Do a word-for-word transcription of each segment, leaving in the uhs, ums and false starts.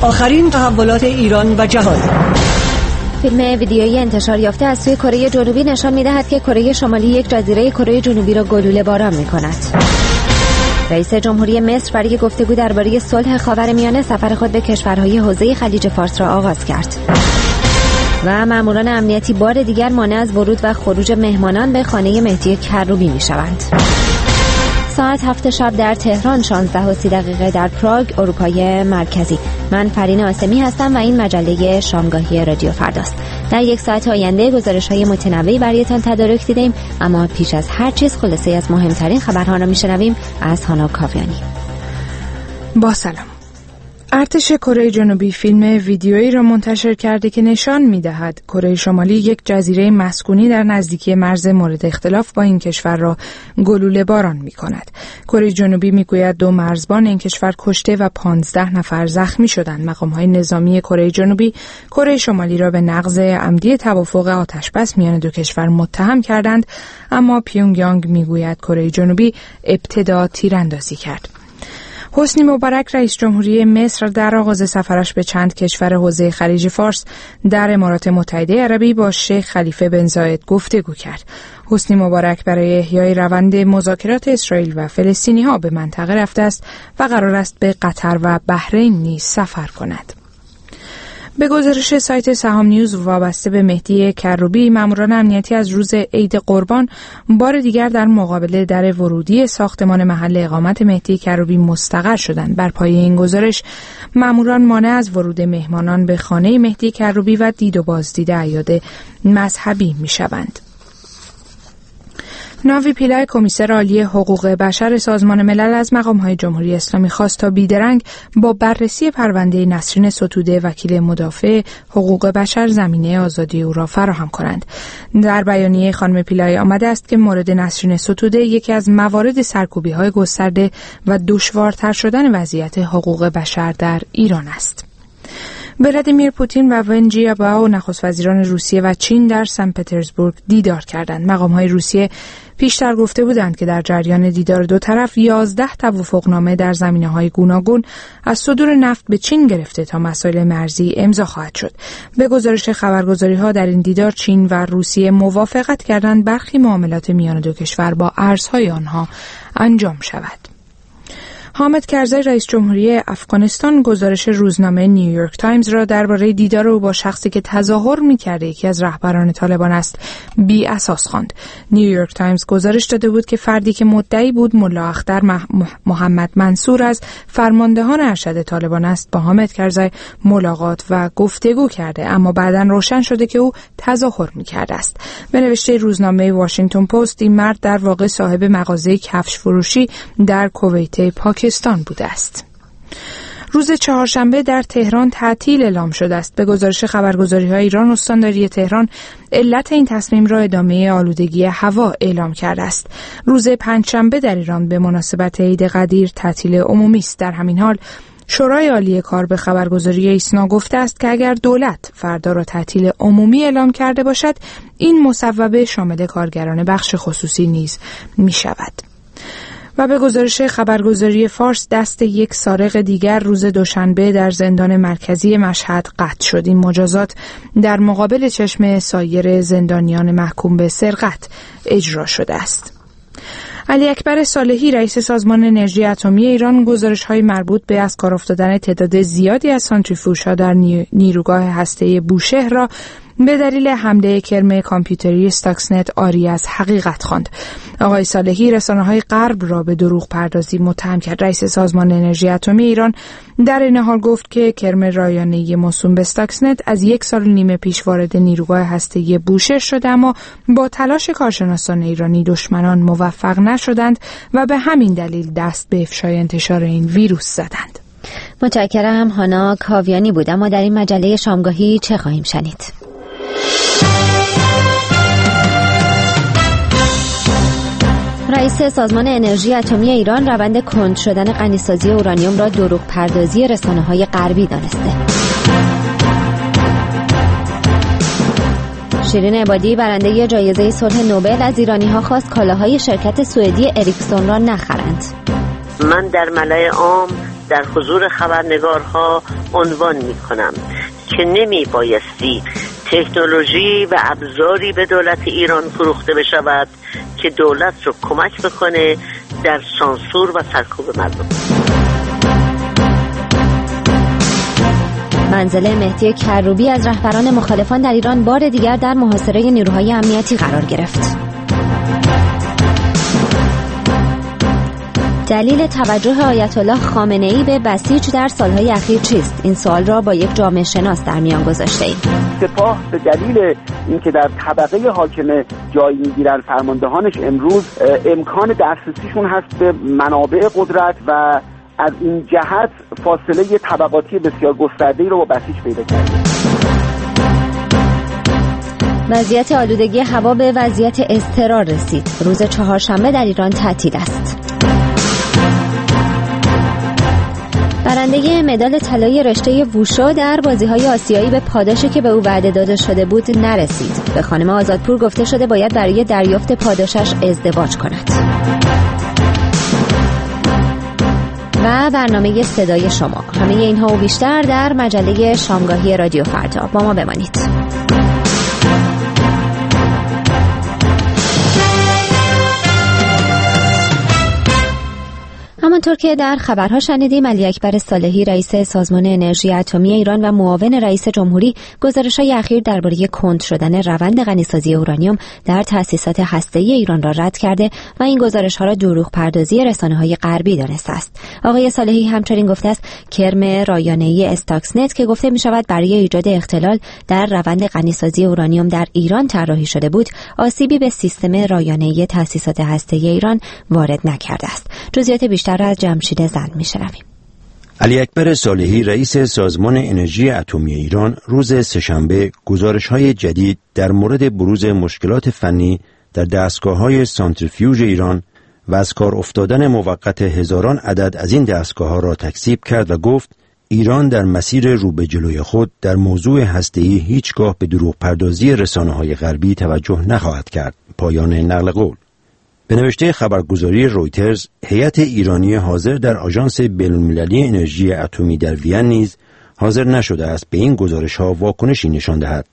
آخرین تحولات ایران و جهان. فیلم ویدیویی انتشار یافته از سوی کره جنوبی نشان می‌دهد که کره شمالی یک جزیره کره جنوبی را گلوله باران می‌کند. رئیس جمهوری مصر برای گفتگو درباره صلح خاورمیانه سفر خود به کشورهای حوزه خلیج فارس را آغاز کرد. و ماموران امنیتی بار دیگر مانع از ورود و خروج مهمانان به خانه مهدی کروبی می‌شوند. ساعت هفت شب در تهران، شانزده و سی دقیقه در پراگ، اروپای مرکزی. من فرین آسمی هستم و این مجله شامگاهی رادیو فرداست. در یک ساعت آینده گزارش‌های متنوعی برایتان تدارک دیدیم، اما پیش از هر چیز خلاصه از مهمترین خبرها را می‌شنویم از هانا کاویانی. با سلام. ارتش کره جنوبی فیلم ویدیویی را منتشر کرده که نشان می‌دهد کره شمالی یک جزیره مسکونی در نزدیکی مرز مورد اختلاف با این کشور را گلوله باران می‌کند. کره جنوبی می‌گوید دو مرزبان این کشور کشته و پانزده نفر زخمی شدند. مقام‌های نظامی کره جنوبی کره شمالی را به نقض عمدی توافق آتش‌بس میان دو کشور متهم کردند، اما پیونگ یانگ می‌گوید کره جنوبی ابتدا تیراندازی کرد. حسنی مبارک رئیس جمهوری مصر در آغاز سفرش به چند کشور حوزه خلیج فارس در امارات متحده عربی با شیخ خلیفه بن زاید گفتگو کرد. حسنی مبارک برای احیای روند مذاکرات اسرائیل و فلسطینی‌ها به منطقه رفته است و قرار است به قطر و بحرین نیز سفر کند. به گزارش سایت سهام نیوز وابسته به مهدی کروبی، ماموران امنیتی از روز عید قربان بار دیگر در مقابل در ورودی ساختمان محل اقامت مهدی کروبی مستقر شدند. بر پایه این گزارش، ماموران مانع از ورود مهمانان به خانه مهدی کروبی و دید و بازدید اعیاد مذهبی می‌شوند. ناوی پیلای کمیسر عالی حقوق بشر سازمان ملل از مقام‌های جمهوری اسلامی خواست تا بیدرنگ با بررسی پرونده نسرین ستوده وکیل مدافع حقوق بشر زمینه آزادی او را فراهم کنند. در بیانیه خانم پیلای آمده است که مورد نسرین ستوده یکی از موارد سرکوبی‌های گسترده و دشوارتر شدن وضعیت حقوق بشر در ایران است. ولادیمیر پوتین و ون جیابائو نخست وزیران روسیه و چین در سن پترزبورگ دیدار کردند. مقام‌های روسیه پیشتر گفته بودند که در جریان دیدار دو طرف یازده توافقنامه در زمینه‌های گوناگون از صدور نفت به چین گرفته تا مسائل مرزی امضا خواهد شد. به گزارش خبرگزاری‌ها در این دیدار چین و روسیه موافقت کردند برخی معاملات میان دو کشور با ارزهای آنها انجام شود. حامد کرزی رئیس جمهوری افغانستان گزارش روزنامه نیویورک تایمز را درباره دیدار او با شخصی که تظاهر می‌کرده یکی از رهبران طالبان است بی اساس خواند. نیویورک تایمز گزارش داده بود که فردی که مدعی بود ملا اختر محمد منصور از فرماندهان ارشد طالبان است با حامد کرزی ملاقات و گفتگو کرده، اما بعداً روشن شده که او تظاهر می‌کرده است. به نوشته روزنامه واشنگتن پست، این مرد در واقع صاحب مغازه کفش فروشی در کویت پاکستان پاکستان بوده است. روز چهارشنبه در تهران تعطیل اعلام شده است. به گزارش خبرگزاری‌های ایران، استانداری تهران علت این تصمیم را ادامه آلودگی هوا اعلام کرده است. روز پنجشنبه در ایران به مناسبت عید قدیر تعطیل عمومی است. در همین حال شورای عالی کار به خبرگزاری ایسنا گفته است که اگر دولت فردا را تعطیل عمومی اعلام کرده باشد، این مصوبه شامل کارگران بخش خصوصی نیز می شود. و به گزارش خبرگزاری فارس، دست یک سارق دیگر روز دوشنبه در زندان مرکزی مشهد قطع شد. این مجازات در مقابل چشم سایر زندانیان محکوم به سرقت اجرا شده است. علی اکبر صالحی رئیس سازمان انرژی اتمی ایران گزارش‌های مربوط به از کار افتادن تعداد زیادی از سانتریفوژها در نیروگاه هسته‌ای بوشهر را به دلیل حمله کرم کامپیوتری استاکسنت آری از حقیقت خواند. آقای صالحی رسانه‌های غرب را به دروغ پردازی متهم کرد. رئیس سازمان انرژی اتمی ایران در این حال گفت که کرم رایانه‌ای موسوم به استاکسنت از یک سال و نیم پیش وارد نیروگاه هسته‌ای بوشهر شده، اما با تلاش کارشناسان ایرانی دشمنان موفق نشدند و به همین دلیل دست به افشای انتشار این ویروس زدند. متشکرم. هانا کاویانی بود. اما در این مجله شامگاهی چه خواهیم شنید؟ رئیس سازمان انرژی اتمی ایران روند کند شدن غنیسازی اورانیوم را دروغ پردازی رسانه‌های غربی دانسته. شیرین عبادی برنده جایزه صلح نوبل از ایرانی‌ها خواست کالاهای شرکت سوئدی اریکسون را نخرند. من در ملأ عام در حضور خبرنگارها عنوان می کنم که نمی بایستی تکنولوژی و ابزاری به دولت ایران فروخته بشود که دولت رو کمک بکنه در سانسور و سرکوب مردم. منزل مهدی کروبی از رهبران مخالفان در ایران بار دیگر در محاصره نیروهای امنیتی قرار گرفت. دلیل توجه آیت الله خامنه‌ای به بسیج در سالهای اخیر چیست؟ این سوال را با یک جامعه شناس در میان گذاشته‌ایم. سپاه به دلیل اینکه در طبقه حاکم جای میگیرن فرماندهانش امروز امکان دسترسیشون هست به منابع قدرت و از این جهت فاصله طبقاتی بسیار گسترده‌ای رو با بسیج پیدا کرده. وضعیت آلودگی هوا به وضعیت اضطرار رسید. روز چهارشنبه در ایران تعطیل است. برنده مدال طلایی رشته ووشو در بازی‌های آسیایی به پاداشی که به او وعده داده شده بود نرسید. به خانم آزادپور گفته شده باید برای دریافت پاداشش ازدواج کند. و برنامه صدای شما. همه اینها و بیشتر در مجله شامگاهی رادیو فردا. با ما بمانید. همانطور که در خبرها شنیدیم، علی اکبر صالحی رئیس سازمان انرژی اتمی ایران و معاون رئیس جمهوری گزارش‌های اخیر درباره کند شدن روند غنیسازی اورانیوم در تأسیسات هسته‌ای ایران را رد کرده و این گزارش‌ها را دروغ پردازی رسانه‌های غربی دانسته است. آقای صالحی همچنین گفته است کرم رایانه‌ای استاکسنت که گفته می‌شود برای ایجاد اختلال در روند غنیسازی اورانیوم در ایران طراحی شده بود، آسیبی به سیستم رایانه‌ای تأسیسات هسته‌ای ایران وارد نکرده است. جزئیات بیشتر از جمشید زند می‌شنویم. علی اکبر صالحی رئیس سازمان انرژی اتمی ایران روز سه‌شنبه گزارش‌های جدید در مورد بروز مشکلات فنی در دستگاه‌های سانتریفیوژ ایران و از کار افتادن موقت هزاران عدد از این دستگاه‌ها را تکذیب کرد و گفت ایران در مسیر رو به جلوی خود در موضوع هسته‌ای هیچگاه به دروغ پردازی رسانه‌های غربی توجه نخواهد کرد. پایان نقل قول. به نوشته خبرگزاری رویترز، هیئت ایرانی حاضر در آژانس بین‌المللی انرژی اتمی در وین نیز حاضر نشده است به این گزارش‌ها واکنشی نشان دهد.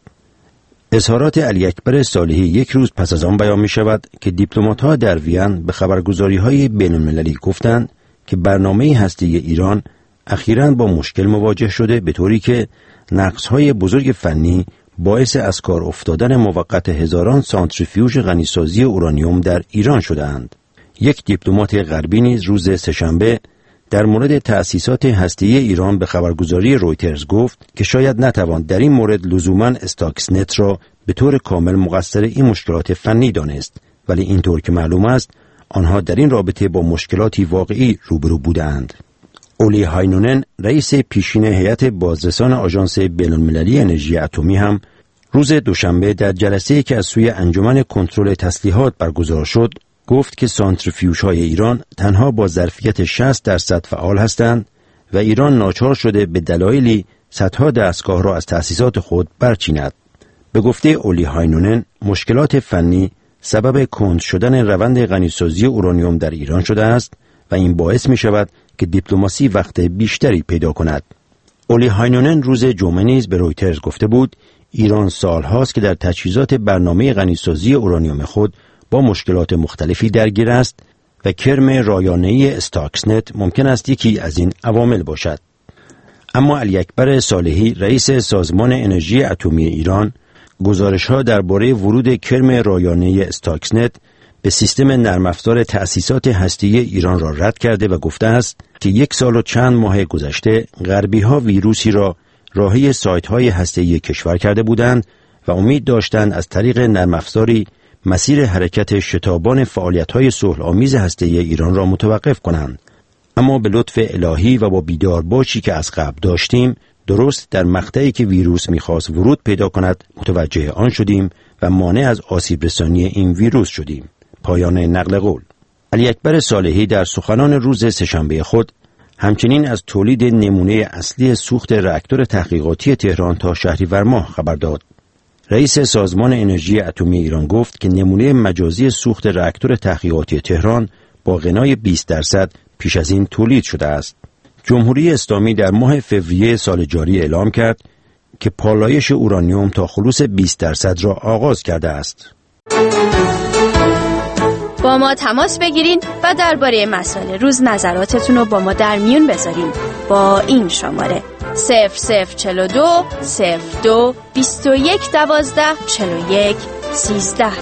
اظهارات علی اکبر صالحی یک روز پس از آن بیان می‌شود که دیپلمات‌ها در وین به خبرگزاری‌های بین‌المللی گفتند که برنامه هسته‌ای ایران اخیراً با مشکل مواجه شده، به طوری که نقص‌های بزرگ فنی باعث از کار افتادن موقت هزاران سانتریفیوژ غنیسازی اورانیوم در ایران شده‌اند. یک دیپلمات غربی نیز روز سه‌شنبه در مورد تأسیسات هسته‌ای ایران به خبرگزاری رویترز گفت که شاید نتوان در این مورد لزوماً استاکسنت را به طور کامل مقصر این مشکلات فنی دانست، ولی اینطور که معلوم است آنها در این رابطه با مشکلاتی واقعی روبرو بودند. اولی هاینونن رئیس پیشین هیئت بازرسان آژانس بین‌المللی انرژی اتمی هم روز دوشنبه در جلسه‌ای که از سوی انجمن کنترل تسلیحات برگزار شد گفت که سانتریفیوژهای ایران تنها با ظرفیت شصت درصد فعال هستند و ایران ناچار شده به دلایلی صدها دستگاه را از تأسیسات خود برچیند. به گفته اولی هاینونن مشکلات فنی سبب کند شدن روند غنیسازی اورانیوم در ایران شده است و این باعث می شود که دیپلماسی وقت بیشتری پیدا کند. اولی هاینونن روز جمعه نیز به رویترز گفته بود ایران سالهاست که در تجهیزات برنامه غنیسازی اورانیوم خود با مشکلات مختلفی درگیر است و کرم رایانه‌ای استاکسنت ممکن است یکی از این عوامل باشد. اما علی اکبر صالحی رئیس سازمان انرژی اتمی ایران گزارش‌ها درباره ورود کرم رایانه‌ای استاکسنت به سیستم نرم افزار تأسیسات هسته‌ای ایران را رد کرده و گفته است که یک سال و چند ماه گذشته غربی‌ها ویروسی را راهی سایت‌های هسته‌ای کشور کرده بودند و امید داشتند از طریق نرم افزاری مسیر حرکت شتابان فعالیت‌های صلح‌آمیز هسته‌ای ایران را متوقف کنند. اما به لطف الهی و با بیدارباشی که از قبل داشتیم، درست در مقطعی که ویروس می‌خواست ورود پیدا کند متوجه آن شدیم و مانع از آسیب رسانی این ویروس شدیم. پایان نقل قول. علی اکبر صالحی در سخنان روز سه‌شنبه خود همچنین از تولید نمونه اصلی سوخت راکتور تحقیقاتی تهران تا شهریور ماه خبر داد. رئیس سازمان انرژی اتمی ایران گفت که نمونه مجازی سوخت راکتور تحقیقاتی تهران با غنای بیست درصد پیش از این تولید شده است. جمهوری اسلامی در ماه فوریه سال جاری اعلام کرد که پالایش اورانیوم تا خلوص بیست درصد را آغاز کرده است. با ما تماس بگیرین و درباره مسائل روز نظراتتون رو با ما در میون بذارین با این شماره صفر صفر چهل و دو صفر دو بیست و یک دوازده چهل و یک سیزده.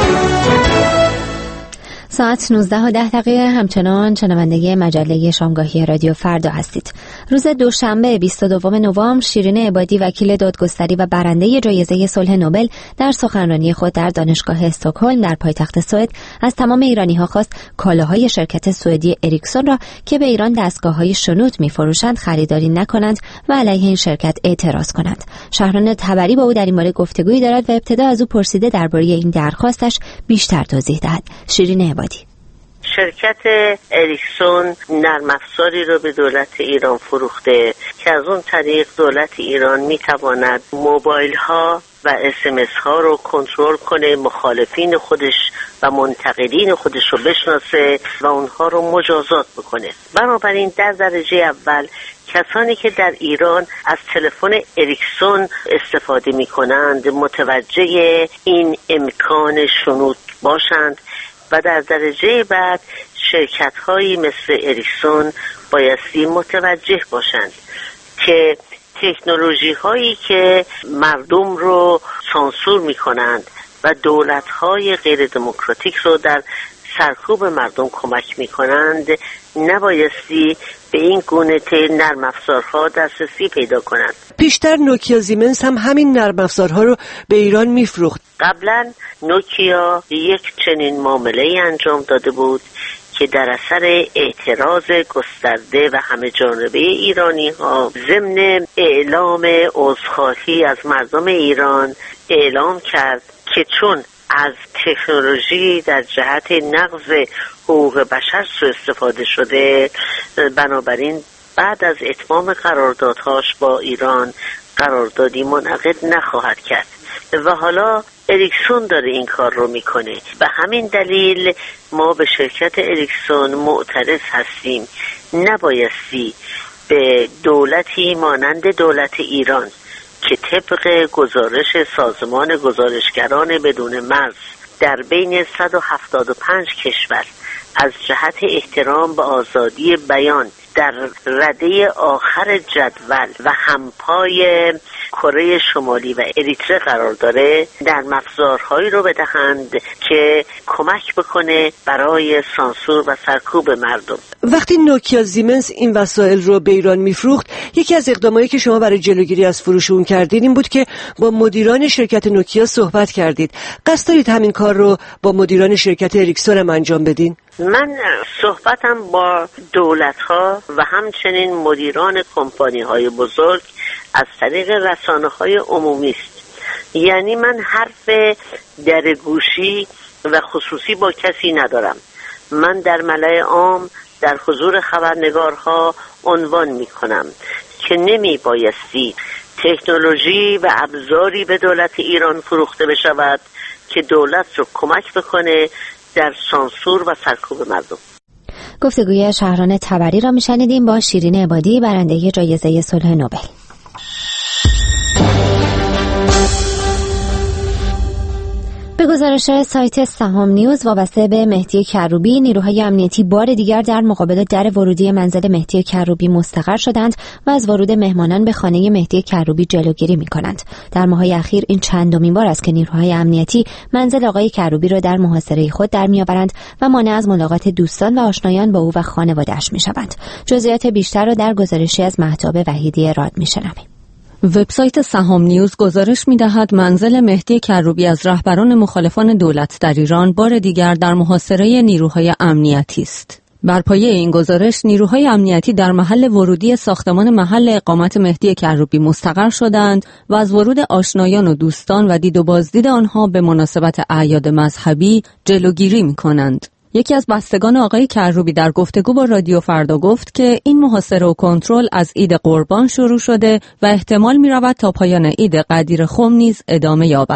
ساعت نوزده و ده دقیقه. همچنان شنونده مجله شامگاهی رادیو فردا هستید. روز دوشنبه بیست و دوم نوامبر شیرین عبادی وکیل دادگستری و برنده جایزه صلح نوبل در سخنرانی خود در دانشگاه استکهلم در پایتخت سوئد از تمام ایرانی‌ها خواست کالاهای شرکت سوئدی اریکسون را که به ایران دستگاه‌های شنود می‌فروشند خریداری نکنند و علیه این شرکت اعتراض کنند. شهران تبری با او در این باره گفتگویی دارد و ابتدا از او پرسیده درباره این درخواستش بیشتر توضیح دهد. شیرین عبادی: شرکت اریکسون نرم افزاری رو به دولت ایران فروخته که از اون طریق دولت ایران میتواند موبایل ها و اس ام اس ها رو کنترل کنه، مخالفین خودش و منتقدین خودش رو بشناسه و اونها رو مجازات بکنه. بنابراین در درجه اول کسانی که در ایران از تلفن اریکسون استفاده می کنند متوجه این امکان شنود باشند و در درجه بعد شرکت هایی مثل اریکسون بایستی متوجه باشند که تکنولوژی هایی که مردم رو سانسور می کنند و دولت های غیر دموکراتیک رو در سرکوب مردم کمک می کنند نبایستی به این گونه نرم افزارها دسترسی پیدا کنند. پیشتر نوکیا زیمنس هم همین نرم افزارها رو به ایران میفروخت. قبلا نوکیا یک چنین معامله‌ای انجام داده بود که در اثر اعتراض گسترده و همه جانبه ایرانی ها ضمن اعلام عذرخواهی از مردم ایران اعلام کرد که چون از تکنولوژی در جهت نقض حقوق بشر سوء استفاده شده، بنابراین بعد از اتمام قراردادهاش با ایران قراردادی منعقد نخواهد کرد و حالا اریکسون داره این کار رو میکنه. به همین دلیل ما به شرکت اریکسون معترض هستیم. نبایستی به دولتی مانند دولت ایران که طبق گزارش سازمان گزارشگران بدون مرز در بین صد و هفتاد و پنج کشور از جهت احترام به آزادی بیان در رده آخر جدول و همپای کره شمالی و اریتره قرار داره، در افزارهایی رو بدهند که کمک بکنه برای سانسور و سرکوب مردم. وقتی نوکیا زیمنس این وسایل رو به ایران میفروخت، یکی از اقدامایی که شما برای جلوگیری از فروش اون کردید این بود که با مدیران شرکت نوکیا صحبت کردید. قصد دارید همین کار رو با مدیران شرکت اریکسون هم انجام بدین؟ من صحبتم با دولت‌ها و همچنین مدیران کمپانی‌های بزرگ از طریق رسانه‌های عمومی است. یعنی من حرف درگوشی و خصوصی با کسی ندارم. من در ملأ عام در حضور خبرنگارها عنوان می‌کنم که نمی بایستی تکنولوژی و ابزاری به دولت ایران فروخته بشود که دولت رو کمک بکنه در سانسور و سرکوب مردم. گفتگوی شهران تبری را میشنیدیم با شیرین عبادی برنده جایزه صلح نوبل. به گزارش سایت سهام نیوز وابسته به مهدی کروبی، نیروهای امنیتی بار دیگر در مقابل در ورودی منزل مهدی کروبی مستقر شدند و از ورود مهمانان به خانه مهدی کروبی جلوگیری می‌کنند. در ماه‌های اخیر این چندمین بار است که نیروهای امنیتی منزل آقای کروبی را در محاصره خود در می‌آورند و مانع از ملاقات دوستان و آشنایان با او و خانواده‌اش می‌شوند. جزئیات بیشتر را در گزارشی از مهتاب وحیدی راد می‌شنویم. وبسایت سهام نیوز گزارش می‌دهد منزل مهدی کروبی از رهبران مخالفان دولت در ایران بار دیگر در محاصره نیروهای امنیتی است. بر پایه این گزارش نیروهای امنیتی در محل ورودی ساختمان محل اقامت مهدی کروبی مستقر شدند و از ورود آشنایان و دوستان و دید و بازدید آنها به مناسبت اعیاد مذهبی جلوگیری می‌کنند. یکی از بستگان آقای کروبی در گفتگو با رادیو فردا گفت که این محاصره و کنترل از عید قربان شروع شده و احتمال می‌رود تا پایان عید قدیر خم نیز ادامه یابد.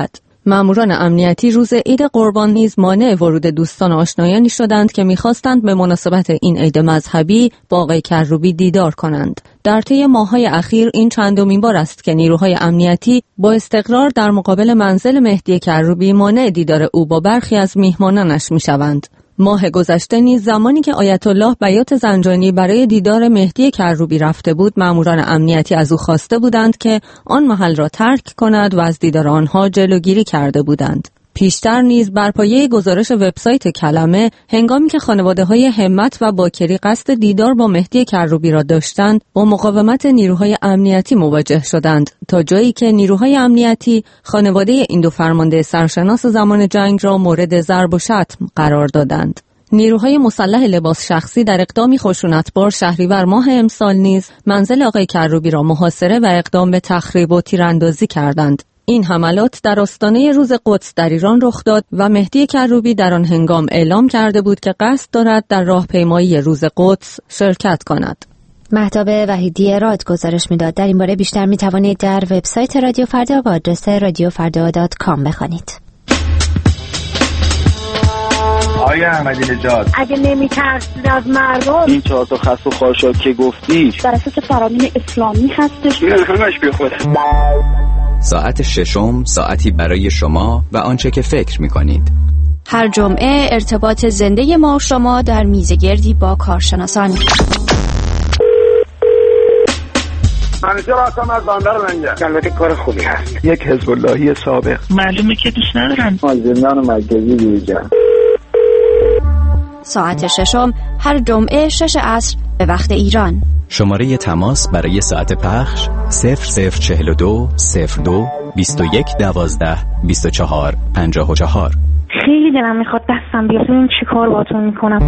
ماموران امنیتی روز عید قربان نیز مانع ورود دوستان و آشنایانی شدند که می‌خواستند به مناسبت این عید مذهبی با آقای کروبی دیدار کنند. در طی ماه‌های اخیر این چندمین بار است که نیروهای امنیتی با استقرار در مقابل منزل مهدی کروبی مانع دیدار او با برخی از میهمانانش می‌شوند. ماه گذشته نیز زمانی که آیت الله بیات زنجانی برای دیدار مهدی کروبی رفته بود، ماموران امنیتی از او خواسته بودند که آن محل را ترک کند و از دیدار آنها جلوگیری کرده بودند. پیشتر نیز بر پایه گزارش وبسایت کلمه، هنگامی که خانواده‌های همت و باکری قصد دیدار با مهدی کروبی را داشتند، با مقاومت نیروهای امنیتی مواجه شدند، تا جایی که نیروهای امنیتی خانواده این دو فرمانده سرشناس زمان جنگ را مورد ضرب و شتم قرار دادند. نیروهای مسلح لباس شخصی در اقدامی خشونتبار شهریور ماه امسال نیز منزل آقای کروبی را محاصره و اقدام به تخریب و تیراندازی کردند. این حملات در آستانه روز قدس در ایران رخ داد و مهدی کروبی در آن هنگام اعلام کرده بود که قصد دارد در راهپیمایی روز قدس شرکت کند. مهتاب وحیدی راد گزارش میداد. در این باره بیشتر می توانید در وبسایت رادیو فردا با آدرس رادیو فردا دات کام بخوانید. آیا احمدی نژاد اگه نمی‌ترسید از مردم، این چهار تا خس و خاشاک که گفتی بر اساس فرامین اسلامی هستش، این همش بی خود. ساعت ششم، ساعتی برای شما و آنچه که فکر می‌کنید. هر جمعه ارتباط زنده ما و شما در میزگردی با کارشناسان. منیجر آسام از باندر منجه. البته کار خوبی هست. یک حزب اللهی سابق. معلومه که دوست ندارن. زندان مرکزی دیجا. ساعت ششم هر جمعه شش عصر به وقت ایران. شماره تماس برای ساعت پخش صفر صفر چهل و دو صفر دو بیست و یک دوازده بیست و چهار پنجاه و چهار. خیلی دلم میخواد دستم بیاد این چی کار باتون میکنم.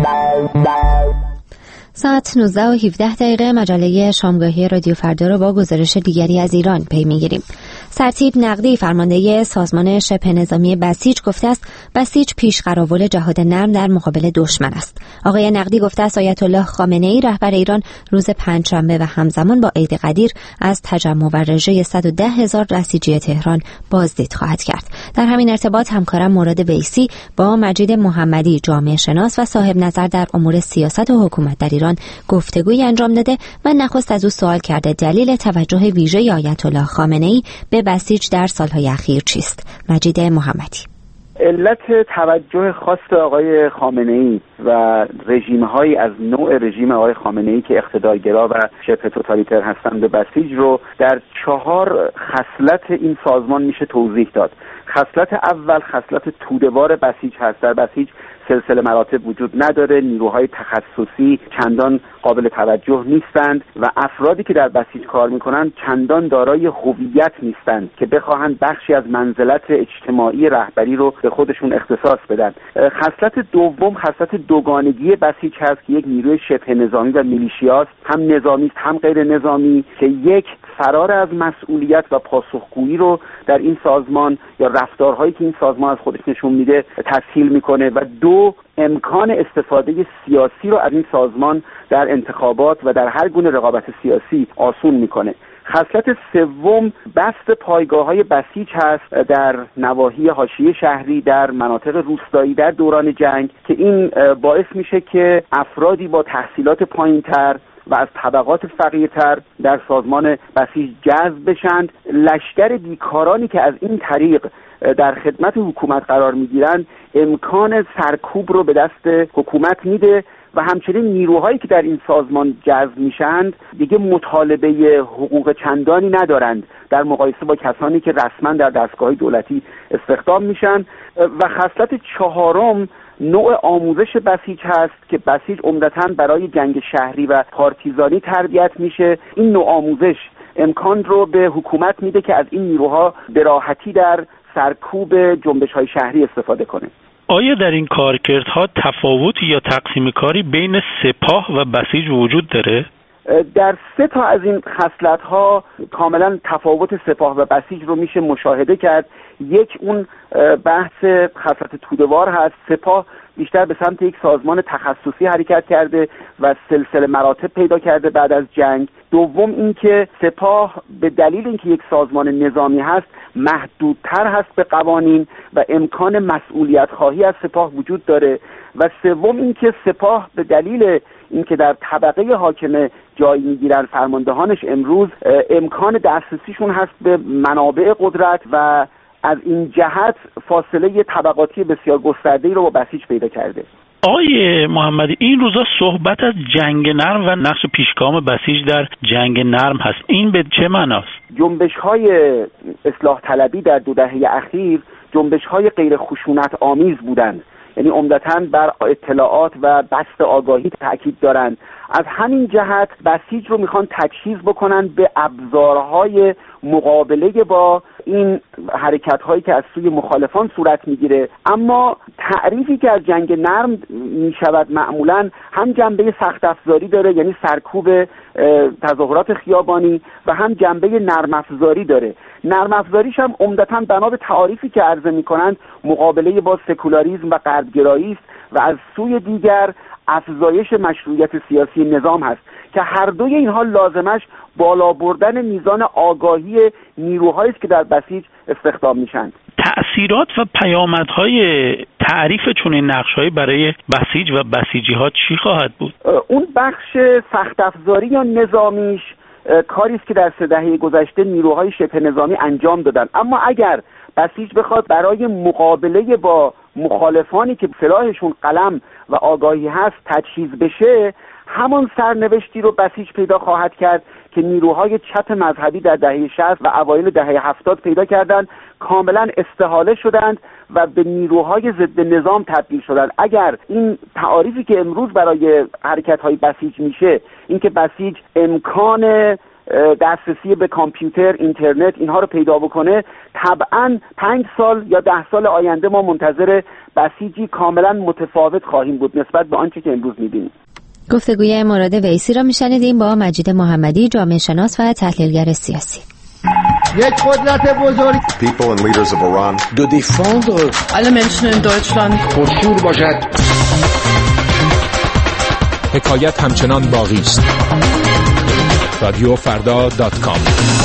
ساعت نوزده و هفده دقیقه مجله شامگاهی رادیو فردا رو با گزارش دیگری از ایران پی میگیریم. سرتیپ نقدی فرمانده سازمان شبه نظامی بسیج گفته است بسیج پیش قراول جهاد نرم در مقابل دشمن است. آقای نقدی گفته است آیت الله خامنه‌ای رهبر ایران روز پنجشنبه و همزمان با عید قدیر از تجمع و رژه صد و ده هزار بسیجی تهران بازدید خواهد کرد. در همین ارتباط همکارم مراد ویسی با مجید محمدی جامعه شناس و صاحب نظر در امور سیاست و حکومت در ایران گفتگویی انجام داده و نخست از او سوال کرده دلیل توجه ویژه آیت الله خامنه‌ای به بسیج در سالهای اخیر چیست؟ مجید محمدی: علت توجه خاص آقای خامنه‌ای و رژیم‌هایی از نوع رژیم آقای خامنه‌ای که اقتدارگرا و شبه توتالیتر هستند به بسیج رو در چهار خصلت این سازمان میشه توضیح داد. خصلت اول خصلت توده‌وار بسیج هست. در بسیج سلسله مراتب وجود نداره، نیروهای تخصصی چندان قابل توجه نیستند و افرادی که در بسیج کار میکنند چندان دارای هویت نیستند که بخواهند بخشی از منزلت اجتماعی رهبری رو به خودشون اختصاص بدن. خصلت دوم خصلت دوگانگی بسیج هست که یک نیروی شبه نظامی و میلیشیاست، هم نظامی است هم غیر نظامی، که یک فرار از مسئولیت و پاسخگویی رو در این سازمان یا رفتارهایی که این سازمان از خودش نشون میده تسهیل میکنه و دو امکان استفاده سیاسی رو از این سازمان در انتخابات و در هر گونه رقابت سیاسی آسون میکنه. خصلت سوم بست پایگاه‌های بسیج هست در نواحی حاشیه شهری، در مناطق روستایی در دوران جنگ، که این باعث میشه که افرادی با تحصیلات پایین‌تر و از طبقات فقیرتر در سازمان بسیج جذب بشند. لشکر بیکارانی که از این طریق در خدمت حکومت قرار میگیرند امکان سرکوب رو به دست حکومت میده و همچنین نیروهایی که در این سازمان جذب میشند دیگه مطالبه حقوق چندانی ندارند در مقایسه با کسانی که رسما در دستگاه دولتی استخدام میشن. و خصلت چهارم نوع آموزش بسیج هست که بسیج عمدتاً برای جنگ شهری و پارتیزانی تربیت میشه. این نوع آموزش امکان رو به حکومت میده که از این نیروها به راحتی در سرکوب جنبش‌های شهری استفاده کنه. آیا در این کارکردها تفاوتی یا تقسیم کاری بین سپاه و بسیج وجود داره؟ در سه تا از این خصلت‌ها کاملا تفاوت سپاه و بسیج رو میشه مشاهده کرد. یک اون بحث خصلت توده‌وار هست. سپاه بیشتر به سمت یک سازمان تخصصی حرکت کرده و سلسله مراتب پیدا کرده بعد از جنگ. دوم اینکه سپاه به دلیل اینکه یک سازمان نظامی هست محدودتر هست به قوانین و امکان مسئولیت خواهی از سپاه وجود داره. و سوم اینکه سپاه به دلیل اینکه در طبقه حاکم جای میگیرن فرماندهانش امروز امکان دسترسیشون هست به منابع قدرت و از این جهت فاصله طبقاتی بسیار گسترده‌ای رو با بسیج پیدا کرده. آقای محمدی، این روزا صحبت از جنگ نرم و نقش پیشگام بسیج در جنگ نرم هست. این به چه معناست؟ جنبش‌های اصلاح طلبی در دو دهه اخیر جنبش‌های غیر خشونت آمیز بودند، یعنی عمدتاً بر اطلاعات و بسط آگاهی تاکید دارند. از همین جهت بسیج رو میخوان تجهیز بکنن به ابزارهای مقابله با این حرکت‌هایی که از سوی مخالفان صورت میگیره. اما تعریفی که از جنگ نرم میشود معمولاً هم جنبه سخت افزاری داره، یعنی سرکوب تظاهرات خیابانی، و هم جنبه نرم افزاری داره. نرم افزاریش هم عمدتاً بنا به تعاریفی که عرضه میکنند مقابله با سکولاریسم و غربگرایی است و از سوی دیگر افزایش مشروعیت سیاسی نظام هست که هر دوی اینها لازمش بالا بردن میزان آگاهی نیروهایی است که در بسیج استخدام میشن. تأثیرات و پیامدهای تعریف چنین نقش‌هایی برای بسیج و بسیجی‌ها چی خواهد بود؟ اون بخش سخت افزاری یا نظامیش کاری است که در سه دهه گذشته نیروهای شبه نظامی انجام دادن. اما اگر بسیج بخواد برای مقابله با مخالفانی که سلاحشون قلم و آگاهی هست تجهیز بشه، همان سرنوشتی رو بسیج پیدا خواهد کرد که نیروهای چپ مذهبی در دهه شصت و اوایل دهه هفتاد پیدا کردند، کاملا استحاله شدند و به نیروهای ضد نظام تبدیل شدند. اگر این تعاریفی که امروز برای حرکت‌های بسیج میشه، اینکه بسیج امکان دسترسی به کامپیوتر، اینترنت اینها رو پیدا بکنه، طبعاً پنج سال یا ده سال آینده ما منتظر بسیجی کاملا متفاوت خواهیم بود نسبت به آنچه که امروز می‌بینیم. گفتگوی مورد ویسی را میشنیدیم با مجید محمدی، جامعه شناس و تحلیلگر سیاسی. یک قدرت بزرگ People and leaders of Iran de défendre alle Menschen in Deutschland خشوع باشد. حکایت همچنان باقی است. رادیو فردا دات کام.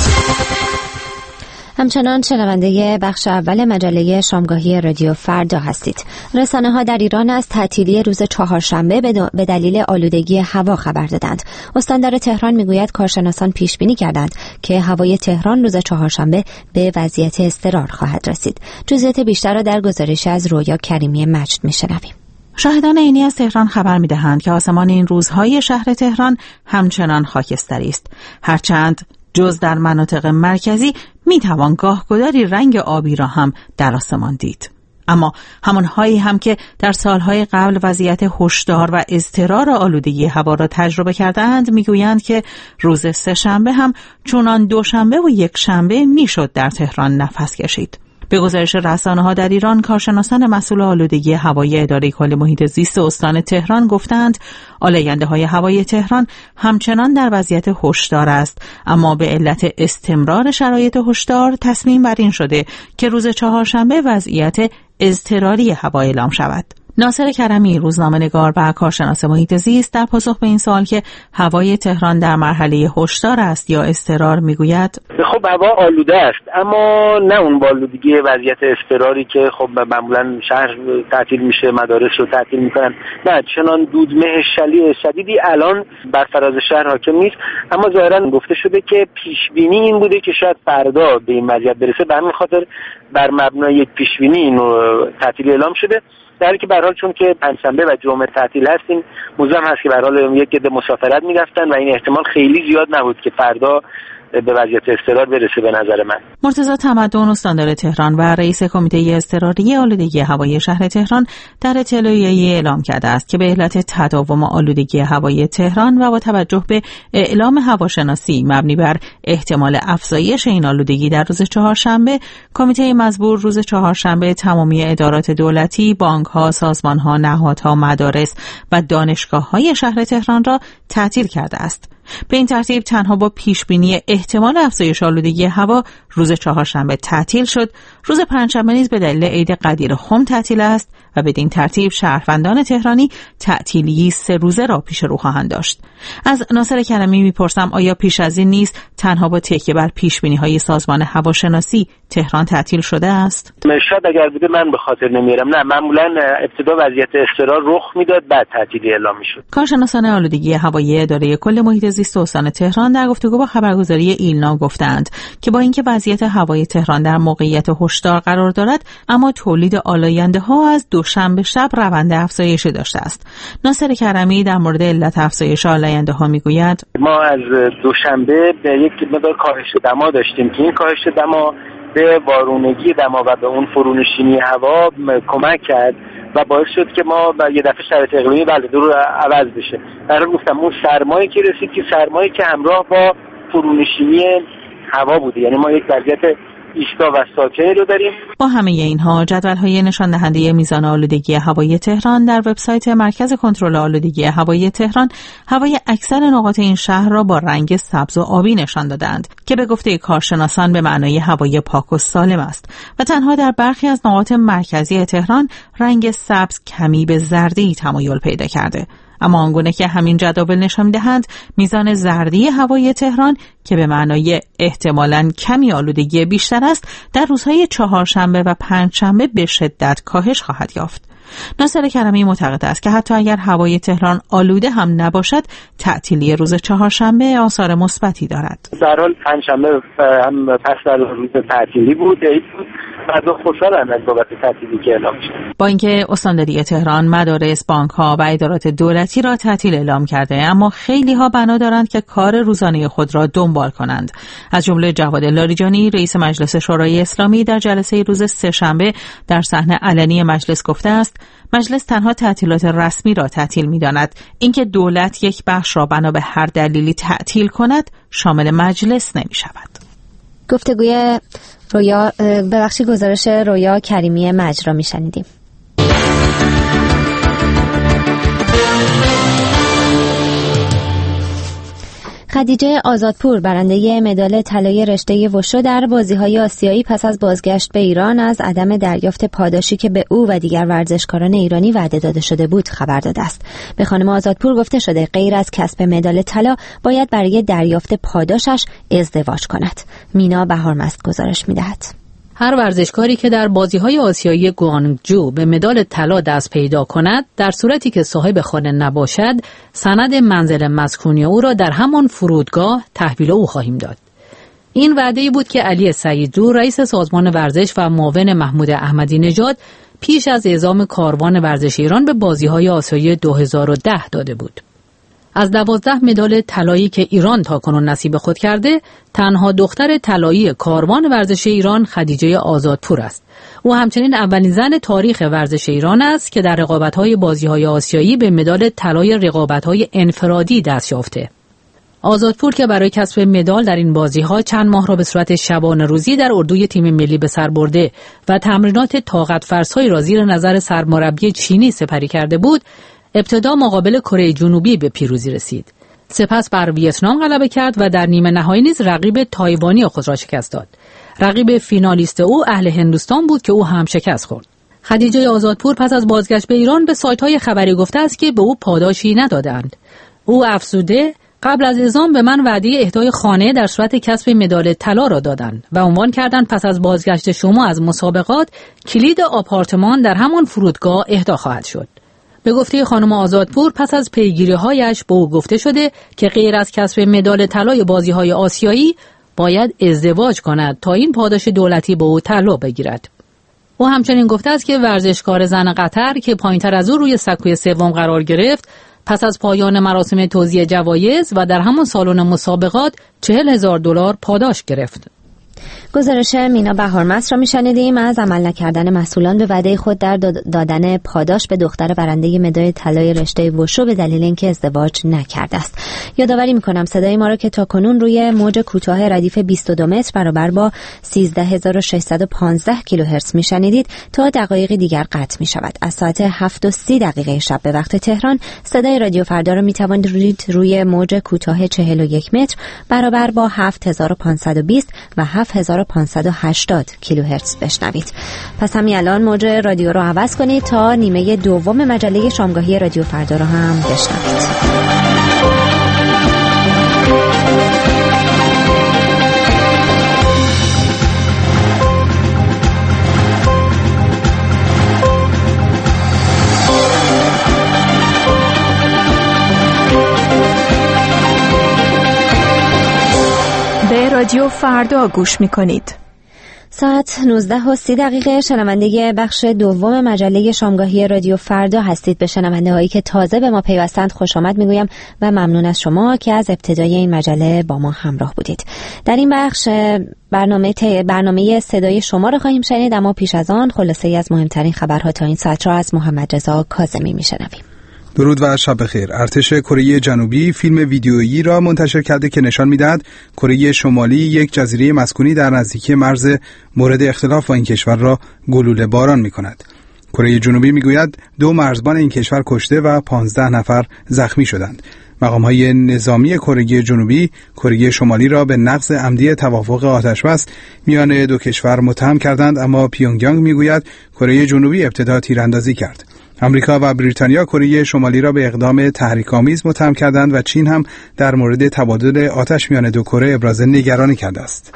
همچنان شنونده بخش اول مجله شامگاهی رادیو فردا هستید. رسانه ها در ایران از تعطیلی روز چهارشنبه به دلیل آلودگی هوا خبر دادند. استاندار تهران میگوید کارشناسان پیش بینی کردند که هوای تهران روز چهارشنبه به وضعیت اضطرار خواهد رسید. جزئیات بیشتر را در گزارش از رویا کریمی مجد میشنویم. شاهدان عینی از تهران خبر می‌دهند که آسمان این روزهای شهر تهران همچنان خاکستری است، هرچند جز در مناطق مرکزی میتوان گاهگداری رنگ آبی را هم در آسمان دید. اما همانهایی هم که در سالهای قبل وضعیت هشدار و اضطرار آلودگی هوا را تجربه کردند میگویند که روز سه‌شنبه هم چونان دوشنبه و یک شنبه میشد در تهران نفس کشید. به گزارش رسانه‌ها در ایران، کارشناسان مسئول آلودگی هوایی اداره کل محیط زیست استان تهران گفتند آلاینده‌های هوای تهران همچنان در وضعیت هشدار است، اما به علت استمرار شرایط هشدار تصمیم بر این شده که روز چهارشنبه وضعیت اضطراری هوا اعلام شود. ناصر کرمی، روزنامه‌نگار و کارشناس محیط زیست، در پاسخ به این سوال که هوای تهران در مرحله هشدار است یا اضطرار میگوید خب هوا آلوده است، اما نه اون آلودگی وضعیت اضطراری که خب معمولا شهر تعطیل میشه، مدارس رو تعطیل میکنن. نه، چنان دودمه شلی شدیدی الان بر فراز شهر حاکم نیست، اما ظاهرا گفته شده که پیش بینی این بوده که شاید فردا به این وضعیت برسه. به همین خاطر بر مبنای یک پیش بینی اینو تعطیلی اعلام شده، در حالی که به هر حال چون که پنجشنبه و جمعه تعطیل هستیم، موضوع هم هست که به هر حال یک عده مسافرت می‌رفتن و این احتمال خیلی زیاد نبود که فردا به وضعیت اضطرار برسه. به نظر من مرتضی تمدن، استاندار تهران و رئیس کمیته اضطراری آلودگی هوایی شهر تهران، در اطلاعیه‌ای اعلام کرده است که به علت تداوم آلودگی هوایی تهران و با توجه به اعلام هواشناسی مبنی بر احتمال افزایش این آلودگی در روز چهارشنبه، کمیته مزبور روز چهارشنبه تمامی ادارات دولتی، بانک‌ها، سازمان‌ها، نهادها، مدارس و دانشگاه‌های شهر تهران را تعطیل کرده است. به این ترتیب تنها با پیشبینی احتمال افزایش آلودگی هوا روز چهارشنبه تعطیل شد. روز پنجشنبه نیز به دلیل عید قدیر خم تعطیل است و بدین ترتیب شهروندان تهرانی تعطیلی سه روزه را پیش رو خواهند داشت. از ناصر کرمی میپرسم آیا پیش از این نیز تنها با تکیه بر پیشبینی‌های سازمان هواشناسی تهران تعطیل شده است؟ شاید اگر بوده من به خاطر نمیارم. نه، معمولا ابتدا وضعیت اضطرار رخ میداد بعد تعطیلی اعلام میشد. کارشناسان آلودگی هوایی اداره کل محیط زیست استان تهران در گفتگو با خبرگزاری ایلنا گفتند که با اینکه وضعیت هوای تهران در موقعیت هشدار قرار دارد، اما تولید آلاینده‌ها از دوشنبه شب روند افزایشی داشته است. ناصر کرمی در مورد علت افزایش آلاینده‌ها میگوید ما از دوشنبه به یک مقدار کاهش دما داشتیم که این کاهش دما به وارونگی دما و به اون فرونشینی هوا کمک کرد و باعث شد که ما یه دفعه شرایط اقلیمی بله دور عوض بشه. در گفتم اون سرمایه‌ای که رسید که سرمایه‌ای که همراه با فرونشینی هوا بوده، یعنی ما یک وضعیت ایستا و ساکنی رو داریم. با همه اینها جدول‌های نشان دهنده میزان آلودگی هوای تهران در وبسایت مرکز کنترل آلودگی هوایی تهران هوای اکثر نقاط این شهر را با رنگ سبز و آبی نشان دادند که به گفته کارشناسان به معنای هوای پاک و سالم است و تنها در برخی از نقاط مرکزی تهران رنگ سبز کمی به زردی تمایل پیدا کرده. اما آنگونه که همین جداول نشان می‌دهند میزان زردی هوای تهران که به معنای احتمالاً کمی آلودگی بیشتر است در روزهای چهارشنبه و پنجشنبه به شدت کاهش خواهد یافت. ناصر کرمی معتقد است که حتی اگر هوای تهران آلوده هم نباشد تعطیلی روز چهارشنبه آثار مثبتی دارد. در حال پنجشنبه هم پس در روز تعطیلی بود، عید بود. مردم خوشحالن از بابت تعطیلی که اعلام شد. با اینکه استانداری تهران مدارس، بانک‌ها و ادارات دولتی را تعطیل اعلام کرده، اما خیلی‌ها بنا دارند که کار روزانه خود را دنبال کنند. از جمله جواد لاریجانی رئیس مجلس شورای اسلامی در جلسه روز سه‌شنبه در صحنه علنی مجلس گفته است مجلس تنها تعطیلات رسمی را تعطیل می‌داند. اینکه دولت یک بخش را بنا به هر دلیلی تعطیل کند شامل مجلس نمی‌شود. گفتگوی رویا ببخشید گزارش رویا کریمی مجرا میشنیدیم. خدیجه آزادپور برنده مدال طلای رشته وشو در بازی‌های آسیایی پس از بازگشت به ایران از عدم دریافت پاداشی که به او و دیگر ورزشکاران ایرانی وعده داده شده بود خبر داده است. به خانم آزادپور گفته شده غیر از کسب مدال طلا باید برای دریافت پاداشش ازدواج کند. مینا بهارمست گزارش می‌دهد. هر ورزشکاری که در بازی‌های آسیایی گوانگجو به مدال طلا دست پیدا کند، در صورتی که صاحب خانه نباشد، سند منزل مسکونی او را در همان فرودگاه تحویل او خواهیم داد. این وعده‌ای بود که علی سعیدزو رئیس سازمان ورزش و معاون محمود احمدی نژاد پیش از اعزام کاروان ورزش ایران به بازی‌های آسیایی دو هزار و ده داده بود. از دوازده مدال طلایی که ایران تاکنون نصیب خود کرده، تنها دختر طلایی کاروان ورزش ایران خدیجه آزادپور است. او همچنین اولین زن تاریخ ورزش ایران است که در رقابت‌های بازی‌های آسیایی به مدال طلای رقابت‌های انفرادی دست یافته. آزادپور که برای کسب مدال در این بازی‌ها چند ماه را به صورت شبانه روزی در اردوی تیم ملی به سر برده و تمرینات طاقت فرسایی را زیر نظر سرمربی چینی سپری کرده بود، ابتدا مقابل کره جنوبی به پیروزی رسید. سپس بر ویتنام غلبه کرد و در نیمه نهایی نیز رقیب تایوانی خود را شکست داد. رقیب فینالیست او اهل هندوستان بود که او هم شکست خورد. خدیجه آزادپور پس از بازگشت به ایران به سایت‌های خبری گفته است که به او پاداشی ندادند. او افزوده قبل از اعزام به من وعده اهدای خانه در صورت کسب مدال طلا را دادند و عنوان کردند پس از بازگشت شما از مسابقات کلید آپارتمان در همان فرودگاه اهدا خواهد شد. به گفته خانم آزادپور پس از پیگیری‌هایش به او گفته شده که غیر از کسب مدال طلای بازی‌های آسیایی باید ازدواج کند تا این پاداش دولتی به او طلا بگیرد. او همچنین گفته است که ورزشکار زن قطر که پایین‌تر از او روی سکوی سوم قرار گرفت پس از پایان مراسم توزیع جوایز و در همان سالن مسابقات چهل هزار دلار پاداش گرفت. گزارش مینا بهارمست را میشنیدیم از عمل نکردن مسئولان به وعده خود در دادن پاداش به دختر برنده مدال طلای رشته وشو به دلیل اینکه ازدواج نکرده است. یادآوری میکنم صدای ما را که تاکنون روی موج کوتاه ردیف بیست و دو متر برابر با سیزده هزار و ششصد و پانزده کیلوهرتز میشنیدید تا دقایقی دیگر قطع می شود. از ساعت هفت و سی دقیقه شب به وقت تهران صدای رادیو فردا را می توانید روی موج کوتاه چهل و یک متر برابر با هفت هزار و پانصد و بیست و هفت هزار و پانصد و هشتاد کیلوهرتز بشنوید. پس همین الان موج رادیو رو عوض کنید تا نیمه دوم مجله شامگاهی رادیو فردا رو هم بشنوید. به رادیو فردا گوش می‌کنید. ساعت نوزده و سی دقیقه شنونده بخش دوم مجله شامگاهی رادیو فردا هستید. به شنونده هایی که تازه به ما پیوستند خوش آمد میگویم و ممنون از شما که از ابتدای این مجله با ما همراه بودید. در این بخش برنامه برنامه صدای شما را خواهیم شنید، اما پیش از آن خلاصه‌ای از مهمترین خبرها تا این ساعت را از محمد رضا کاظمی میشنویم. درود و شب بخیر. ارتش کره جنوبی فیلم ویدیویی را منتشر کرده که نشان می‌دهد کره شمالی یک جزیره مسکونی در نزدیکی مرز مورد اختلاف با این کشور را گلوله باران می‌کند. کره جنوبی می‌گوید دو مرزبان این کشور کشته و پانزده نفر زخمی شدند. مقام‌های نظامی کره جنوبی کره شمالی را به نقض عمدی توافق آتشبس میان دو کشور متهم کردند، اما پیونگیانگ می‌گوید کره جنوبی ابتدا تیراندازی کرد. آمریکا و بریتانیا کره شمالی را به اقدام تحریک‌آمیز متهم کردند و چین هم در مورد تبادل آتش میان دو کره ابراز نگرانی کرده است.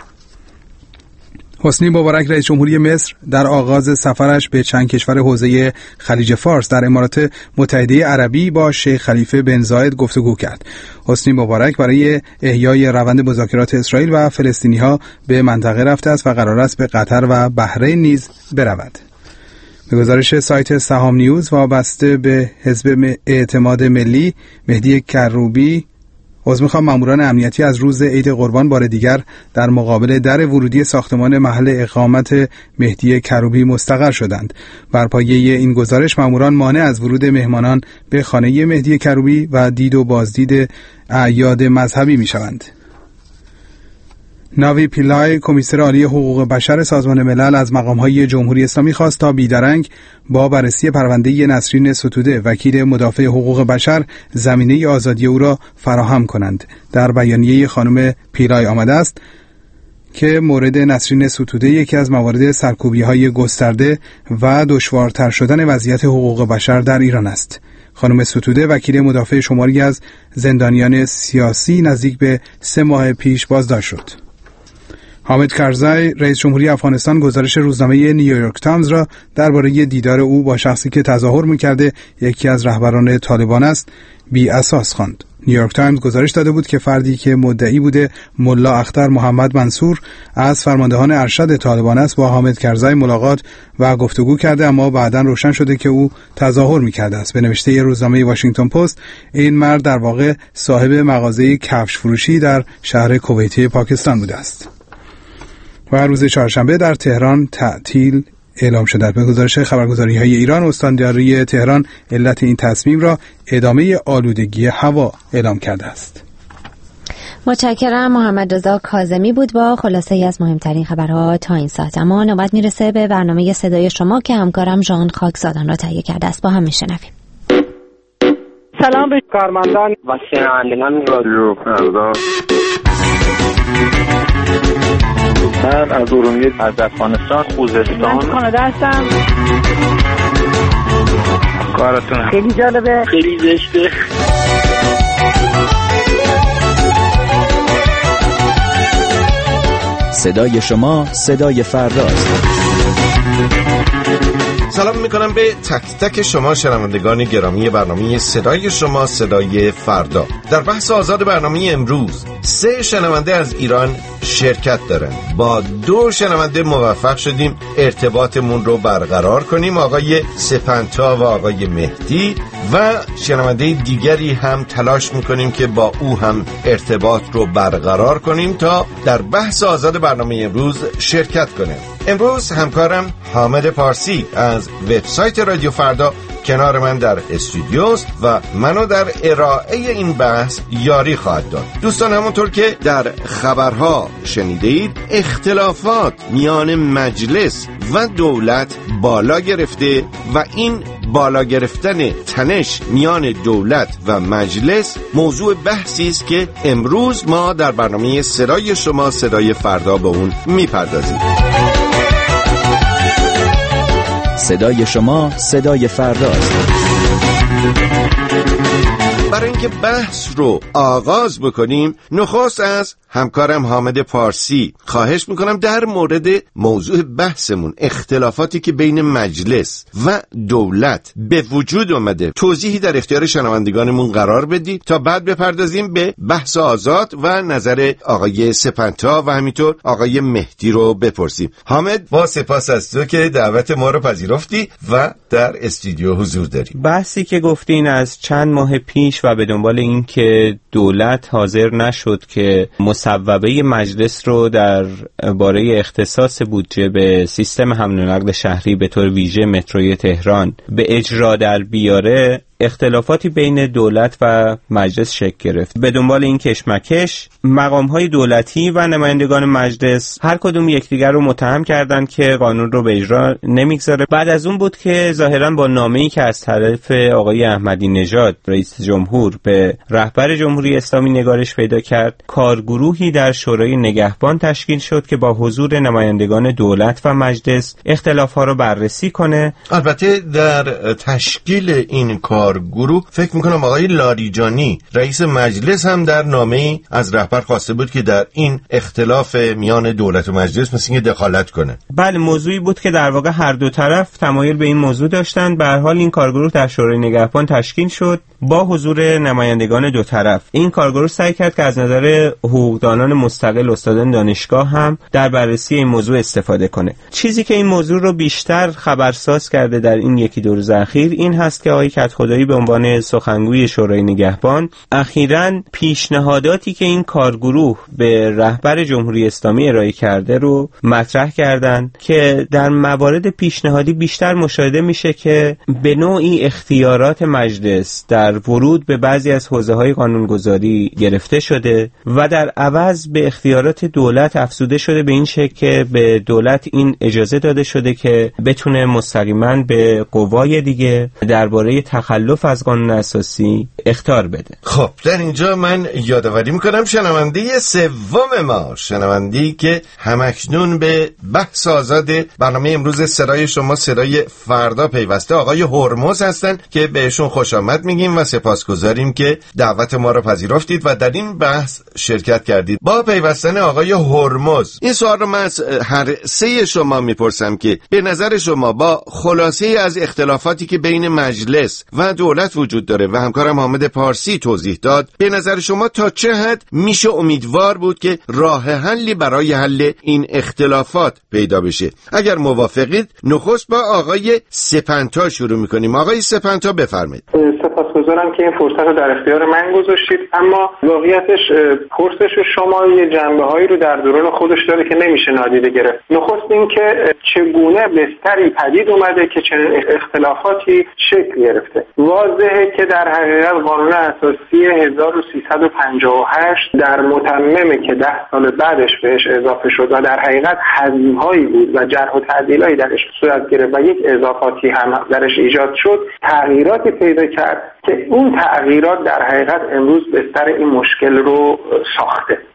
حسنی مبارک رئیس جمهوری مصر در آغاز سفرش به چند کشور حوزه خلیج فارس در امارات متحده عربی با شیخ خلیفه بن زاید گفتگو کرد. حسنی مبارک برای احیای روند مذاکرات اسرائیل و فلسطینی‌ها به منطقه رفته است و قرار است به قطر و بحرین نیز برود. به گزارش سایت سهام نیوز وابسته به حزب اعتماد ملی، مهدی کروبی عضو میخوام ماموران امنیتی از روز عید قربان بار دیگر در مقابل در ورودی ساختمان محل اقامت مهدی کروبی مستقر شدند. بر پایه این گزارش ماموران مانع از ورود مهمانان به خانه مهدی کروبی و دید و بازدید اعیاد مذهبی میشوند. ناوی پیلای کمیسر عالی حقوق بشر سازمان ملل از مقام‌های جمهوری اسلامی خواست تا بیدرنگ با بررسی پرونده نسرین ستوده وکیل مدافع حقوق بشر زمینه آزادی او را فراهم کنند. در بیانیه خانم پیلای آمده است که مورد نسرین ستوده یکی از موارد سرکوبی‌های گسترده و دشوارتر شدن وضعیت حقوق بشر در ایران است. خانم ستوده وکیل مدافع شماری از زندانیان سیاسی نزدیک به سه ماه پیش بازداشت شد. حامد کرزی رئیس جمهوری افغانستان گزارش روزنامه نیویورک تایمز را درباره دیدار او با شخصی که تظاهر می‌کرده یکی از رهبران طالبان است بی اساس خواند. نیویورک تایمز گزارش داده بود که فردی که مدعی بوده ملا اختر محمد منصور از فرماندهان ارشد طالبان است با حامد کرزی ملاقات و گفتگو کرده، اما بعداً روشن شده که او تظاهر می‌کرده است. به نوشته روزنامه واشنگتن پست این مرد در واقع صاحب مغازه کفش فروشی در شهر کویتی پاکستان بوده است. و روز چهارشنبه در تهران تعطیل اعلام شده. به گزارش خبرگزاری‌های ایران استانداری تهران علت این تصمیم را ادامه آلودگی هوا اعلام کرده است. متشکرم. محمد رضا کاظمی بود با خلاصه‌ای از مهمترین خبرها تا این ساعت. اما نوبت میرسه به برنامه صدای شما که همکارم ژان خاکزادان را تهیه کرده است. با هم میشنویم. سلام به کارمندان و شنوندگان رادیو فردا. من از ارومیه از افغانستان خوزستان من کانادا هستم. کارتون خیلی جالبه، خیلی زشته. صدای شما صدای فرداست. سلام میکنم به تک تک شما شنوندگان گرامی برنامه صدای شما صدای فردا. در بحث آزاد برنامه امروز سه شنونده از ایران شرکت دارن. با دو شنونده موفق شدیم ارتباطمون رو برقرار کنیم، آقای سپنتا و آقای مهدی، و شنونده دیگری هم تلاش میکنیم که با او هم ارتباط رو برقرار کنیم تا در بحث آزاد برنامه امروز شرکت کنه. امروز همکارم حامد پارسی از وبسایت رادیو فردا کنار من در استودیوست و منو در ارائه این بحث یاری خواهد داد. دوستان، همونطور که در خبرها شنیدید، اختلافات میان مجلس و دولت بالا گرفته و این بالا گرفتن تنش میان دولت و مجلس موضوع بحثی است که امروز ما در برنامه صدای شما صدای فردا به اون میپردازیم. صدای شما صدای فرداست. برای اینکه بحث رو آغاز بکنیم، نخست از همکارم حامد پارسی خواهش میکنم در مورد موضوع بحثمون، اختلافاتی که بین مجلس و دولت به وجود اومده، توضیحی در اختیار شنوندگانمون قرار بدید تا بعد بپردازیم به بحث آزاد و نظر آقای سپنتا و همینطور آقای مهدی رو بپرسیم. حامد، با سپاس از تو که دعوت ما رو پذیرفتی و در استودیو حضور داری. بحثی که گفتین از چند ماه پیش و به دنبال این که دولت حاضر نشد که مصوبه مجلس رو در باره اختصاص بودجه به سیستم حمل و نقل شهری به طور ویژه متروی تهران به اجرا در بیاره، اختلافاتی بین دولت و مجلس شکل گرفت. به دنبال این کشمکش، مقام‌های دولتی و نمایندگان مجلس هر کدوم یکدیگر رو متهم کردند که قانون رو به اجرا نمیگذاره. بعد از اون بود که ظاهراً با نامه‌ای که از طرف آقای احمدی نژاد رئیس جمهور به رهبر جمهوری اسلامی نگارش پیدا کرد، کارگروهی در شورای نگهبان تشکیل شد که با حضور نمایندگان دولت و مجلس اختلاف‌ها رو بررسی کنه. البته در تشکیل این کار گروه فکر میکنم آقای لاریجانی رئیس مجلس هم در نامه‌ای از رهبر خواسته بود که در این اختلاف میان دولت و مجلس مثل اینکه دخالت کنه. بله، موضوعی بود که در واقع هر دو طرف تمایل به این موضوع داشتن. به هر حال این کارگروه در شورای نگهبان تشکیل شد با حضور نمایندگان دو طرف. این کارگروه سعی کرد که از نظر حقوقدانان مستقل، استادان دانشگاه هم در بررسی این موضوع استفاده کنه. چیزی که این موضوع رو بیشتر خبرساز کرده در این یکی دو روز اخیر این هست که آقای کدخدایی به عنوان سخنگوی شورای نگهبان اخیراً پیشنهاداتی که این کارگروه به رهبر جمهوری اسلامی ارائه کرده رو مطرح کردند که در موارد پیشنهادی بیشتر مشاهده میشه که به نوعی اختیارات مجلس در ورود به بعضی از حوزه‌های قانونگذاری گرفته شده و در عوض به اختیارات دولت افزوده شده، به این شکل که به دولت این اجازه داده شده که بتونه مستقیما به قوای دیگه درباره تخلف از قانون اساسی اخطار بده. خب در اینجا من یادآوری میکنم شنونده سوم ما، شنونده‌ای که همکنون به بحث آزاد برنامه امروز صدای شما صدای فردا پیوسته، آقای هرمز هستن که بهشون خوش آمد میگیم و سپاسگزاریم که دعوت ما رو پذیرفتید و در این بحث شرکت کردید. با پیوستن آقای هرمز، این سوال رو من از هر سه شما میپرسم که به نظر شما با خلاصه از اختلافاتی که بین مجلس و دولت وجود داره و همکارم حامد پارسی توضیح داد، به نظر شما تا چه حد میشه امیدوار بود که راه حلی برای حل این اختلافات پیدا بشه؟ اگر موافقید نخست با آقای سپنتا شروع میکنیم. آقای سپنتا بفرمایید. سپاسگزارم که این فرصت رو در اختیار من گذاشتید، اما واقعیتش پرسش شما یه جنبه‌هایی رو در درون خودش داره که نمیشه نادیده گرفت. نخست این که چگونه بستری پدید اومده که چنین اختلافاتی شکل گرفته. واضحه که در حقیقت قانون اساسی هزار و سیصد و پنجاه و هشت در متممه که ده سال بعدش بهش اضافه شد و در حقیقت حذف‌هایی بود و جرح و تعدیل‌هایی درش صورت گرفت و یک اضافاتی هم درش ایجاد شد، تغییراتی پیدا کرد که اون تغییرات در حقیقت امروز بستر این مشکل رو ساخته.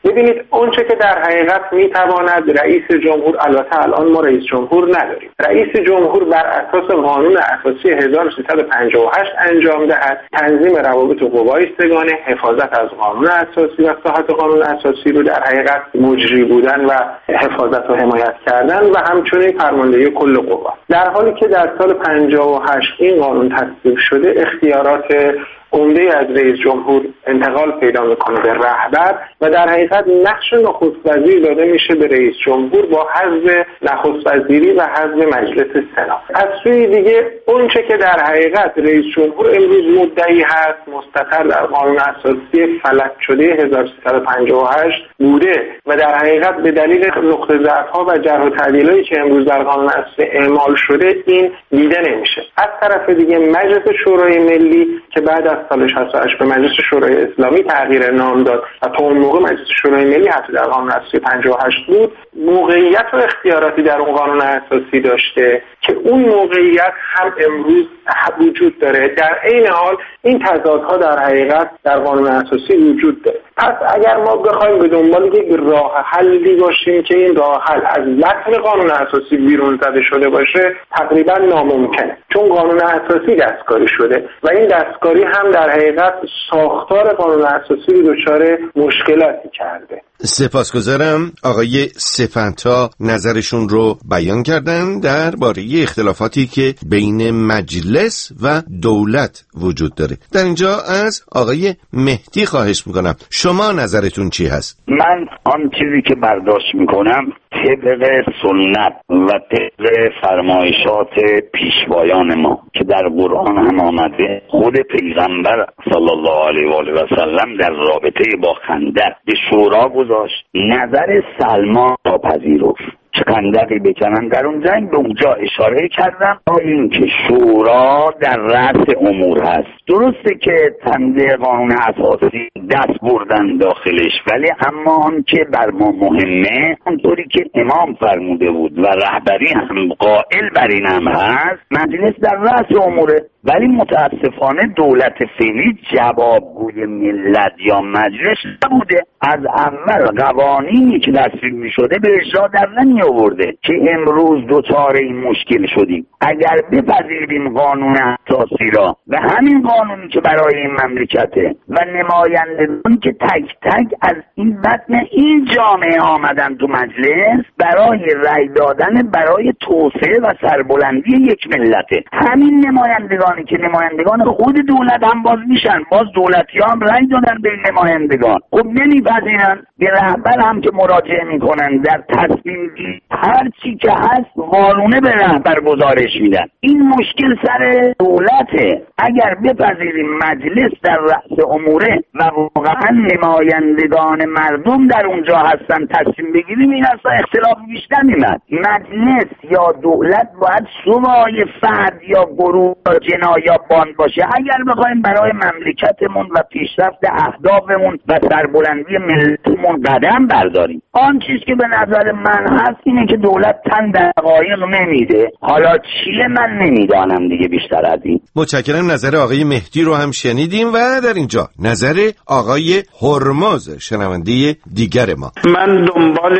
ببینید اونچه که در حقیقت میتواند رئیس جمهور، البته الان ما رئیس جمهور نداریم، رئیس جمهور بر اساس قانون اساسی هزار و سیصد و پنجاه و هشت انجام دهد، تنظیم روابط قوای سگانه، حفاظت از قانون اساسی و صحت قانون اساسی رو در حقیقت مجری بودن و حفاظت و حمایت کردن و همچنین فرماندهی کل قوا. در حالی که در سال پنجاه و هشت این قانون تصویب شده، اختیارات عمده از رئیس جمهور انتقال پیدا میکنه به رهبر و در حقیقت نقش نخست وزیر داده میشه به رئیس جمهور با حذف نخست وزیری و حذف مجلس سنا. از سوی دیگه اونچه که در حقیقت رئیس جمهور امروز مدعی هست مستقر در قانون اساسی فلج شده هزار و سیصد و پنجاه و هشت بوده و در حقیقت به دلیل نقطه ضعف‌ها و جرح و تعدیلایی که امروز در قانون اساسی اعمال شده این دیده نمیشه. از طرف دیگه مجلس شورای ملی که بعد از سال شصت و هشت به مجلس شورای اسلامی تغییر نام داد و تا اون موقع مجلس شورای ملی حتی در قانون اساسی پنجاه و هشت بود، موقعیت و اختیاراتی در اون قانون اساسی داشته که اون موقعیت هم امروز وجود داره. در عین حال این تضادها در حقیقت در قانون اساسی وجود داره. پس اگر ما بخوایم به دنبال یک راه حلی باشیم که این راه حل از متن قانون اساسی بیرون زده شده باشه، تقریبا ناممکنه، چون قانون اساسی دستکاری شده و این دستکاری هم در حقیقت ساختار قانون اساسی رو دچار مشکلاتی کرده. سپاسگزارم. آقای سفنتا نظرشون رو بیان کردن درباره اختلافاتی که بین مجلس و دولت وجود داره. در اینجا از آقای مهدی خواهش میکنم شما نظرتون چی هست؟ من آن چیزی که برداشت میکنم طبق سنت و طبق فرمایشات پیشوایان ما که در قرآن هم آمده، خود پیغمبر صلی الله علیه و آله و سلم در رابطه با خندق به شورا گذاشت، نظر سلمان را پذیرفت. چه خندقی بکنن در اون جنگ، به اونجا اشاره کردم تا اینکه شورا در رأس امور هست. درسته که تنده قانون اساسی دست بردن داخلش، ولی اما آن که بر ما مهمه، اونطوری که امام فرموده بود و رهبری هم قائل بر این هم هست، مجلس در رأس اموره. ولی متاسفانه دولت فعلی جوابگوی ملت یا مجلس نبوده. از اول قوانینی که تصویب می شده به اجرا در نمی آورده که امروز دوچار این مشکل شدیم. اگر بپذیریم قانون اساسی را و همین قانونی که برای این مملکته و نمایندگانی که تک تک از این متن این جامعه آمدن تو مجلس برای رأی دادن برای توسعه و سربلندی یک ملته، همین نمایندگان که نمایندگان خود دولت هم باز میشن، باز دولتی هم رأی دادن به نمایندگان، خب نمیپذیرن. به رهبر هم که مراجعه میکنن در تصمیم گیری هر چی که هست قانونه به رهبر گزارش میدن. این مشکل سر دولته. اگر بپذیریم مجلس در رأس اموره و واقعا نمایندگان مردم در اونجا هستن تصمیم بگیریم، این اصلا اختلاف بیشتر میمد. مجلس یا دولت باید سوای فرد یا گروه یا یا باند باشه اگر بخوایم برای مملکتمون و پیشرفت اهدافمون و سربلندی ملتمون قدم برداریم. آن چیز که به نظر من هست اینه که دولت تن دقایق نمیده. حالا چیه من نمیدانم دیگه بیشتر از این. متشکرم. نظر آقای مهدی رو هم شنیدیم و در اینجا نظر آقای هرمز شنونده دیگر ما. من دنبال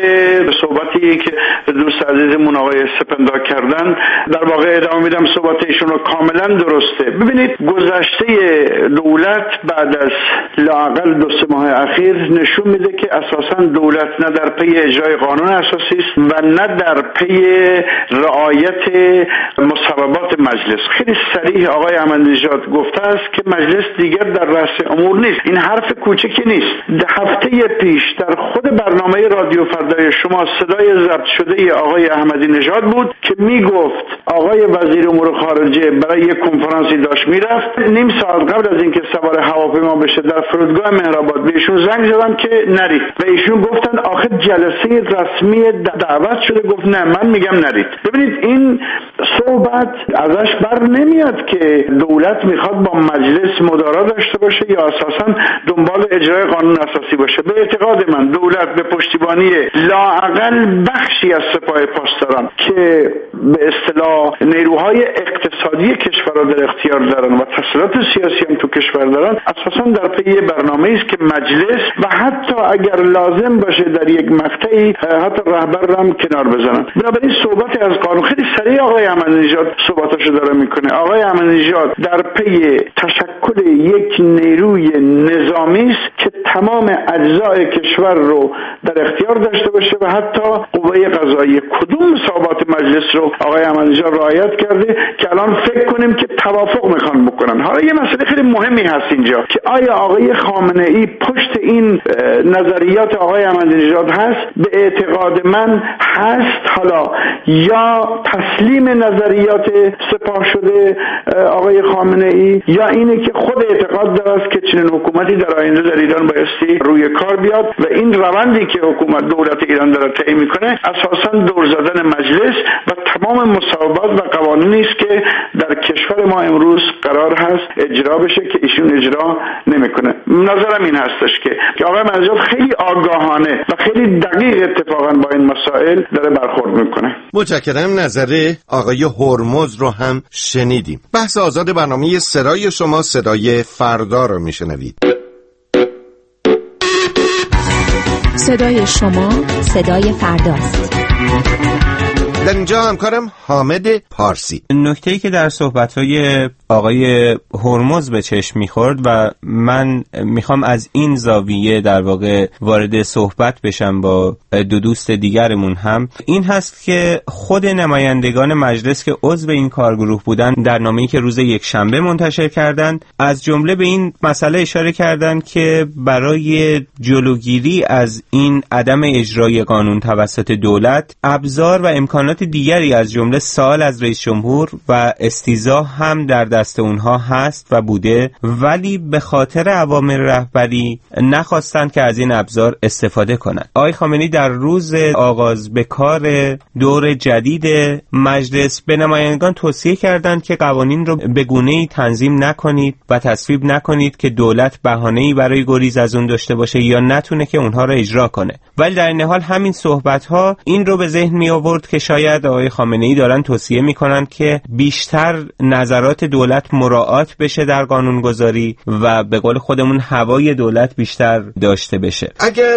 صحبتی که دوست عزیزمون آقای سپندا کردن در واقع ادامه میدم. صحبت ایشون رو کاملا درسته. ببینید گذشته دولت بعد از لااقل دو سه ماه اخیر نشون میده که اساسا دولت نه در پی اجرای قانون اساسی است و نه در پی رعایت مصوبات مجلس. خیلی صریح آقای احمدی نژاد گفته است که مجلس دیگر در رأس امور نیست. این حرف کوچکی نیست. هفته پیش در خود برنامه رادیو فردای شما صدای ضبط شده آقای احمدی نژاد بود که میگفت آقای وزیر امور خارجه برای یک کنفرانسی داشت میرفت، نیم ساعت قبل از اینکه سوار هواپیما بشه در فرودگاه مهرآباد بهشون زنگ زدم که نرید و ایشون گفتن آخه جلسه رسمی دعوت شده. گفت نه من میگم نرید. ببینید این صبح صحبت ازش بر نمیاد که دولت میخواد با مجلس مدارا داشته باشه یا اساسا دنبال اجرای قانون اساسی باشه. به اعتقاد من دولت به پشتیبانی لااقل بخشی از سپاه پاسداران که به اصطلاح نیروهای اقتصادی کشور را در اختیار دارن و تسلط سیاسی هم تو کشور دارن، اساسا در پی برنامه‌ای است که مجلس و حتی اگر لازم باشه در یک مقطعی حتی رهبر را هم کنار بزنن. بنابراین صحبت از قانون خیلی سریع آقای احمدی نژاد صحبتاشو داره میکنه. آقای احمدی نژاد در پی تشکل یک نیروی نظامی است که تمام اجزای کشور رو در اختیار داشته باشه و حتی قوه قضاییه. کدوم صحبت مجلس رو آقای احمدی نژاد رعایت کرده که الان فکر کنیم که توافق میخوان بکنن. حالا یه مسئله خیلی مهمی هست اینجا که آیا آقای خامنه ای پشت این نظریات آقای احمدی نژاد هست؟ به اعتقاد من هست. حالا یا تسلیم نظریات سپاه شده آقای خامنه ای یا اینه که خود اعتقاد داره که چنین حکومتی در آینده در ایران بایستی روی کار بیاد و این روندی که حکومت دولت ایران داره طی میکنه اساسا دور زدن مجلس و تمام مصوبات و قوانینی است که در کشور ما امروز قرار هست اجرا بشه که ایشون اجرا نمیکنه. نظرم این هستش که که آقای منجاب خیلی آگاهانه و خیلی دقیق اتفاقا با این مسائل داره برخورد میکنه. متشکرم. نظر آقای هرمز رو هم شنیدیم. بحث آزاد برنامه صدای شما صدای فردا رو میشنوید. صدای شما صدای فرداست. در اینجا همکارم حامد پارسی. نکته‌ای که در صحبت‌های آقای هرمز به چشم می‌خورد و من میخوام از این زاویه در واقع وارد صحبت بشم با دو دوست دیگرمون هم، این هست که خود نمایندگان مجلس که عضو این کارگروه بودن در نامه‌ای که روز یکشنبه منتشر کردند از جمله به این مسئله اشاره کردند که برای جلوگیری از این عدم اجرای قانون توسط دولت ابزار و امکانات دیگری از جمله سوال از رئیس جمهور و استیضاح هم در دست اونها هست و بوده، ولی به خاطر اوامر رهبری نخواستند که از این ابزار استفاده کنند. آقای خامنه‌ای در روز آغاز به کار دور جدید مجلس به نمایندگان توصیه کردند که قوانین رو به گونه‌ای تنظیم نکنید و تصویب نکنید که دولت بهانه‌ای برای گریز از اون داشته باشه یا نتونه که اونها رو اجرا کنه. ولی در این حال همین صحبت‌ها این رو به ذهن می آورد که شاید آقای خامنه‌ای دارن توصیه می‌کنند که بیشتر نظرات دولت مراعات بشه در قانونگذاری و به قول خودمون هوای دولت بیشتر داشته بشه. اگر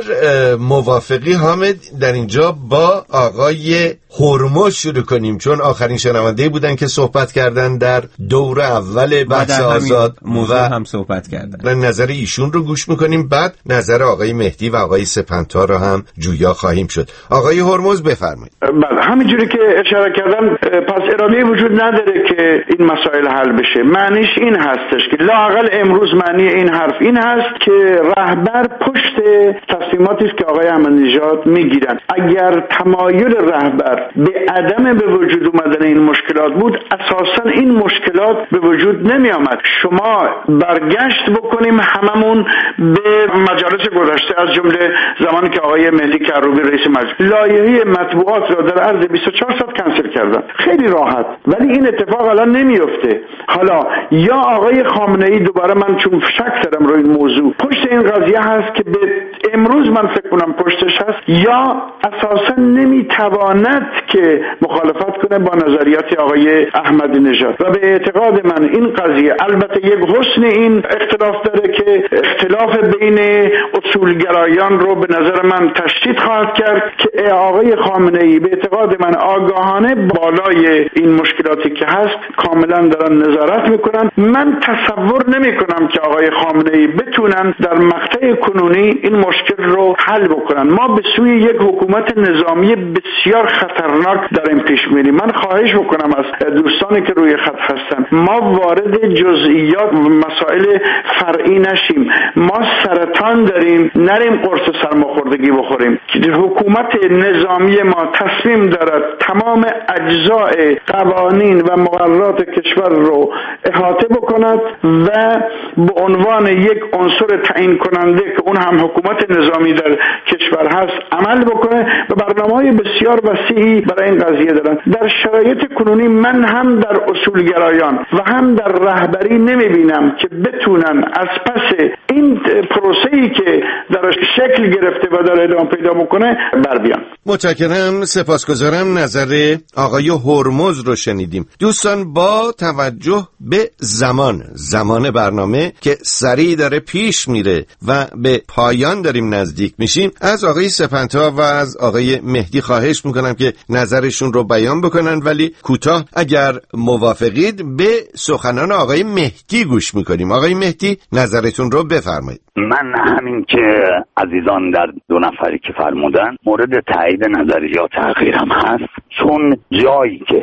موافقی حامد در اینجا با آقای هرمز شروع کنیم، چون آخرین شنونده بودن که صحبت کردن در دور اول بحث آزاد موضوع و هم صحبت کردن. نظر ایشون رو گوش میکنیم، بعد نظر آقای مهدی و آقای سپنتا رو هم جویا خواهیم شد. آقای هرمز بفرمایید. بله، همینجوری که اشاره کردم پس اراده وجود نداره که این مسائل حل بشه. معنیش این هستش که لااقل امروز معنی این حرف این هست که رهبر پشت تصمیماتی است که آقای احمدی نژاد میگیرن. اگر تمایل رهبر به عدم به وجود اومدن این مشکلات بود، اساسا این مشکلات به وجود نمی آمد. شما برگشت بکنیم هممون به مجالس گذشته، از جمله زمانی که آقای مهدی کروبی رئیس مجلس لایحه مطبوعات را در عرض بیست و چهار ساعت کنسل کردن، خیلی راحت. ولی این اتفاق الان نمیفته. حالا یا آقای خامنه ای دوباره، من چون شک دارم روی این موضوع، پشت این قضیه هست که به امروز من فکر کنم پشتش هست، یا اساسا نمیتواند که مخالفت کنه با نظریات آقای احمدی نژاد. و به اعتقاد من این قضیه البته یک حسن این اختلاف داره که اختلاف بین اصولگرایان رو به نظر من تشدید خواهد کرد که آقای خامنه ای به اعتقاد من آگاهانه بالای این مشکلاتی که هست کاملا دارن نظارت میکنن. من تصور نمی کنم که آقای خامنه ای بتونن در مقطع کنونی این مشکل رو حل بکنن. ما به سوی یک حکومت نظامی بسیار خطرناک داریم پیش میریم. من خواهش بکنم از دوستانی که روی خط هستن ما وارد جزئیات و مسائل فرعی نشیم. ما سرطان داریم، نریم قرص سرماخوردگی بخوریم. حکومت نظامی ما تصمیم دارد تمام اجزای قوانین و مقررات کشور رو احاطه بکند و به عنوان یک عنصر تعیین کننده که اون هم حکومت نظامی در کشور هست عمل بکنه و برنامه‌های بسیار وسیعی ای برای این قضیه دارن. در شرایط کنونی من هم در اصولگرایان و هم در رهبری نمیبینم که بتونن از پس این پروسه‌ای که در شکل گرفته و در ادامه پیدا میکنه بر بیان. متشکرم، سپاسگزارم. نظر آقای هرمز رو شنیدیم. دوستان، با توجه به زمان زمان برنامه که سریع داره پیش میره و به پایان داریم نزدیک میشیم، از آقای سپنتا و از آقای مهدی خواهش میکنم که نظرشون رو بیان بکنن، ولی کوتاه. اگر موافقید به سخنان آقای مهدی گوش میکنیم. آقای مهدی، نظرتون رو بفرمایید. من همین که عزیزان در دو نفری که فرمودن مورد تایید نظریات تغییرم هست، چون جایی که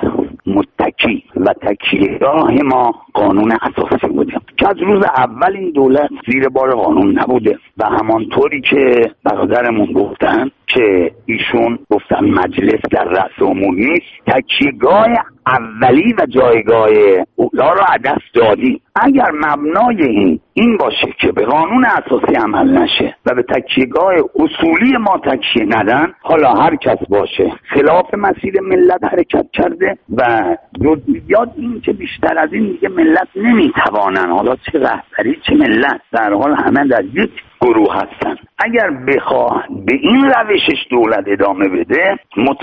متکی و تکیهگاه ما قانون اساسی بوده که از روز اول این دولت زیر بار قانون نبوده و همانطوری که برادرمون گفتن که ایشون گفتن مجلس در رأس امور نیست، تکیهگاه اولی و جایگاه اولا رو از دست دادی. اگر مبنای این این باشه که به قانون اساسی عمل نشه و به تکیهگاه اصولی ما تکیه ندن، حالا هر کس باشه خلاف مسیر ملت حرکت کرده و جزئیات این که بیشتر از این دیگه ملت نمیتوانن، حالا چه رهبری چه ملت، در حال همه در یک گروه هستن. اگر بخواه به این روشش دولت ادامه بده،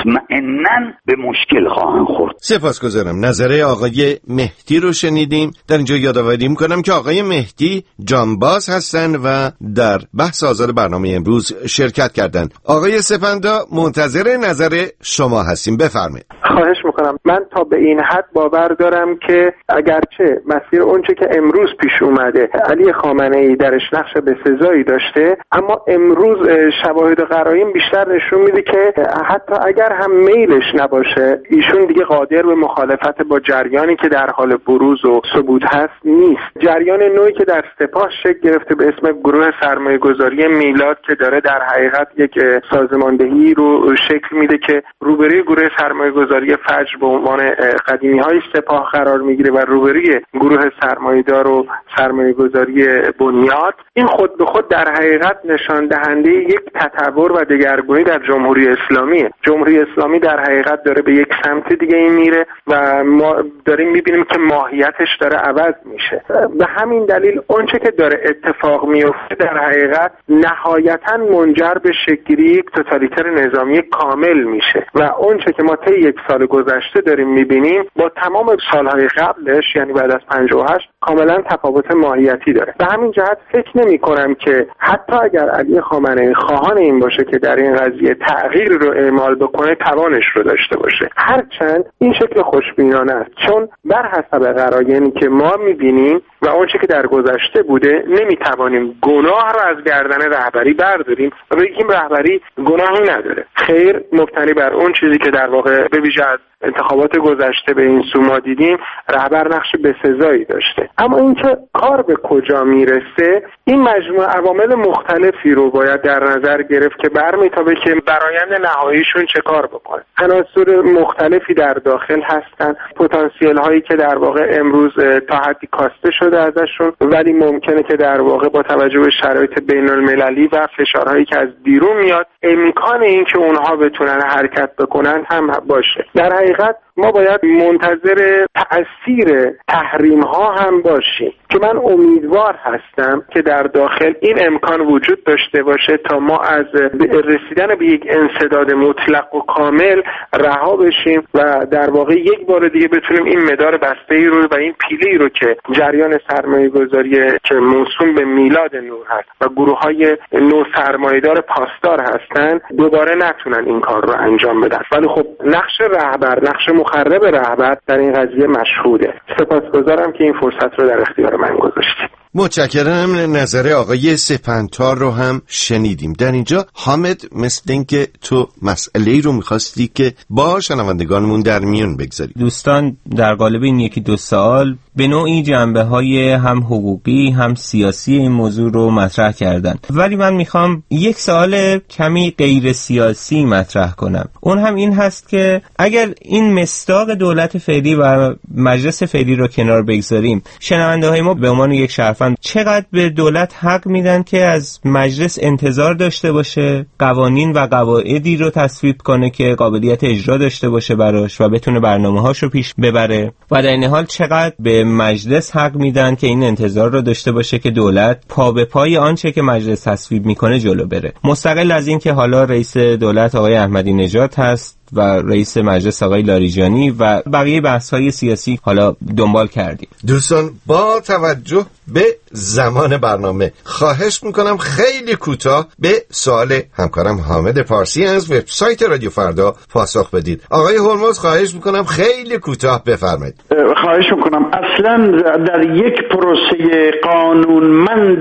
مطمئناً به مشکل خواهند خورد. سپاسگزارم. نظر آقای مهدی رو شنیدیم. در اینجا یادآوری می‌کنم که آقای مهدی جانباز هستن و در بحث آزاد برنامه امروز شرکت کردند. آقای سپندا، منتظر نظر شما هستیم. بفرمایید. خواهش میکنم. من تا به این حد باور دارم که اگرچه مسیر اونچه که امروز پیش اومده علی خامنه‌ای درش نقش بسزایی داشته، اما امروز شواهد و قرائن بیشتر نشون میده که حتی اگر هم میلش نباشه، ایشون دیگه قادر به مخالفت با جریانی که در حال بروز و ثبوت هست نیست. جریان نوعی که در سپاه شکل گرفته به اسم گروه سرمایه‌گذاری میلاد که داره در حقیقت یک سازماندهی رو شکل میده که روبروی گروه سرمایه‌گذاری فجر به عنوان قدیمی‌های سپاه قرار میگیره و روبروی گروه سرمایه‌دار و سرمایه‌گذاری بنیاد، این خود به خود در حقیقت نشان دهنده یک تطور و دگرگونی در جمهوری اسلامیه. جمهوری اسلامی در حقیقت داره به یک سمت دیگه این میره و ما داریم میبینیم که ماهیتش داره عوض میشه. به همین دلیل اونچه که داره اتفاق میفته در حقیقت نهایتاً منجر به شکلی یک توتالیتر نظامی کامل میشه و اونچه که ما طی یک سال گذشته داریم میبینیم با تمام سالهای قبلش، یعنی بعد از پنجاه و هشت، کاملا تفاوت ماهیتی داره. به همین جهت فکر نمی کنم که حتی اگر علی خامنه‌ای خواهان این باشه که در این قضیه تغییر رو اعمال بکنه، توانش رو داشته باشه، هرچند این شکل خوشبینانه است، چون بر حسب قرائنی که ما میبینیم و آنچه که در گذشته بوده، نمیتوانیم گناه رو از گردن رهبری برداریم و بگیم رهبری گناهی نداره. خیر، مبتنی بر اون چیزی که در واقع به ویژه از انتخابات گذشته به این سو ما دیدیم، رهبر نقش بسزایی داشته. اما اینکه کار به کجا میرسه، این مجموعه عوامل مختلفی رو باید در نظر گرفت که برمیتابه که برآیند نهاییشون چه کار بکنه. عناصر مختلفی در داخل هستن، پتانسیل هایی که در واقع امروز تا حدی کاسته شده ازشون، ولی ممکنه که در واقع با توجه به شرایط بین المللی و فشارهایی که از بیرون میاد، امکان این که اونها بتونن حرکت بکنن هم باشه. در حقیقت ما باید منتظر تأثیر تحریم ها هم باشیم که من امیدوار هستم که در داخل این امکان وجود داشته باشه تا ما از رسیدن به یک انسداد مطلق و کامل رها بشیم و در واقع یک بار دیگه بتونیم این مدار بسته‌ای رو و این پیله‌ای رو که جریان سرمایه‌گذاری که موسوم به میلاد نور هست و گروه‌های نو سرمایه‌دار پاسدار هستن دوباره نتونن این کار رو انجام بدن. ولی خب نقش رهبر، نقش مخرب رهبر در این قضیه مشهوده. سپاسگزارم که این فرصت رو در اختیار من گذاشتید. متشکرم. نظر آقای سپنتا رو هم شنیدیم. در اینجا حامد، مثل اینکه تو مسئله‌ای رو می‌خواستی که با شنوندگانمون در میون بگذاری. دوستان، در قالب این یکی دو سال به نوعی جنبه‌های هم حقوقی هم سیاسی این موضوع رو مطرح کردن. ولی من میخوام یک سوال کمی غیر سیاسی مطرح کنم. اون هم این هست که اگر این مصداق دولت فعلی و مجلس فعلی رو کنار بگذاریم، شنونده های ما به عنوان یک شهروند چقدر به دولت حق میدن که از مجلس انتظار داشته باشه قوانین و قواعدی رو تصویب کنه که قابلیت اجرا داشته باشه براش و بتونه برنامه‌هاشو پیش ببره، و در این حال چقدر به مجلس حق میدن که این انتظار رو داشته باشه که دولت پا به پای آنچه که مجلس تصویب میکنه جلو بره، مستقل از این که حالا رئیس دولت آقای احمدی نژاد هست و رئیس مجلس آقای لاریجانی و بقیه بحث‌های سیاسی حالا دنبال کردیم. دوستان با توجه به زمان برنامه خواهش میکنم خیلی کوتاه به سوال همکارم حامد پارسی از وبسایت رادیو فردا پاسخ بدید. آقای هرمز خواهش میکنم خیلی کوتاه بفرمایید. خواهش میکنم. اصلا در یک پروسه قانونمند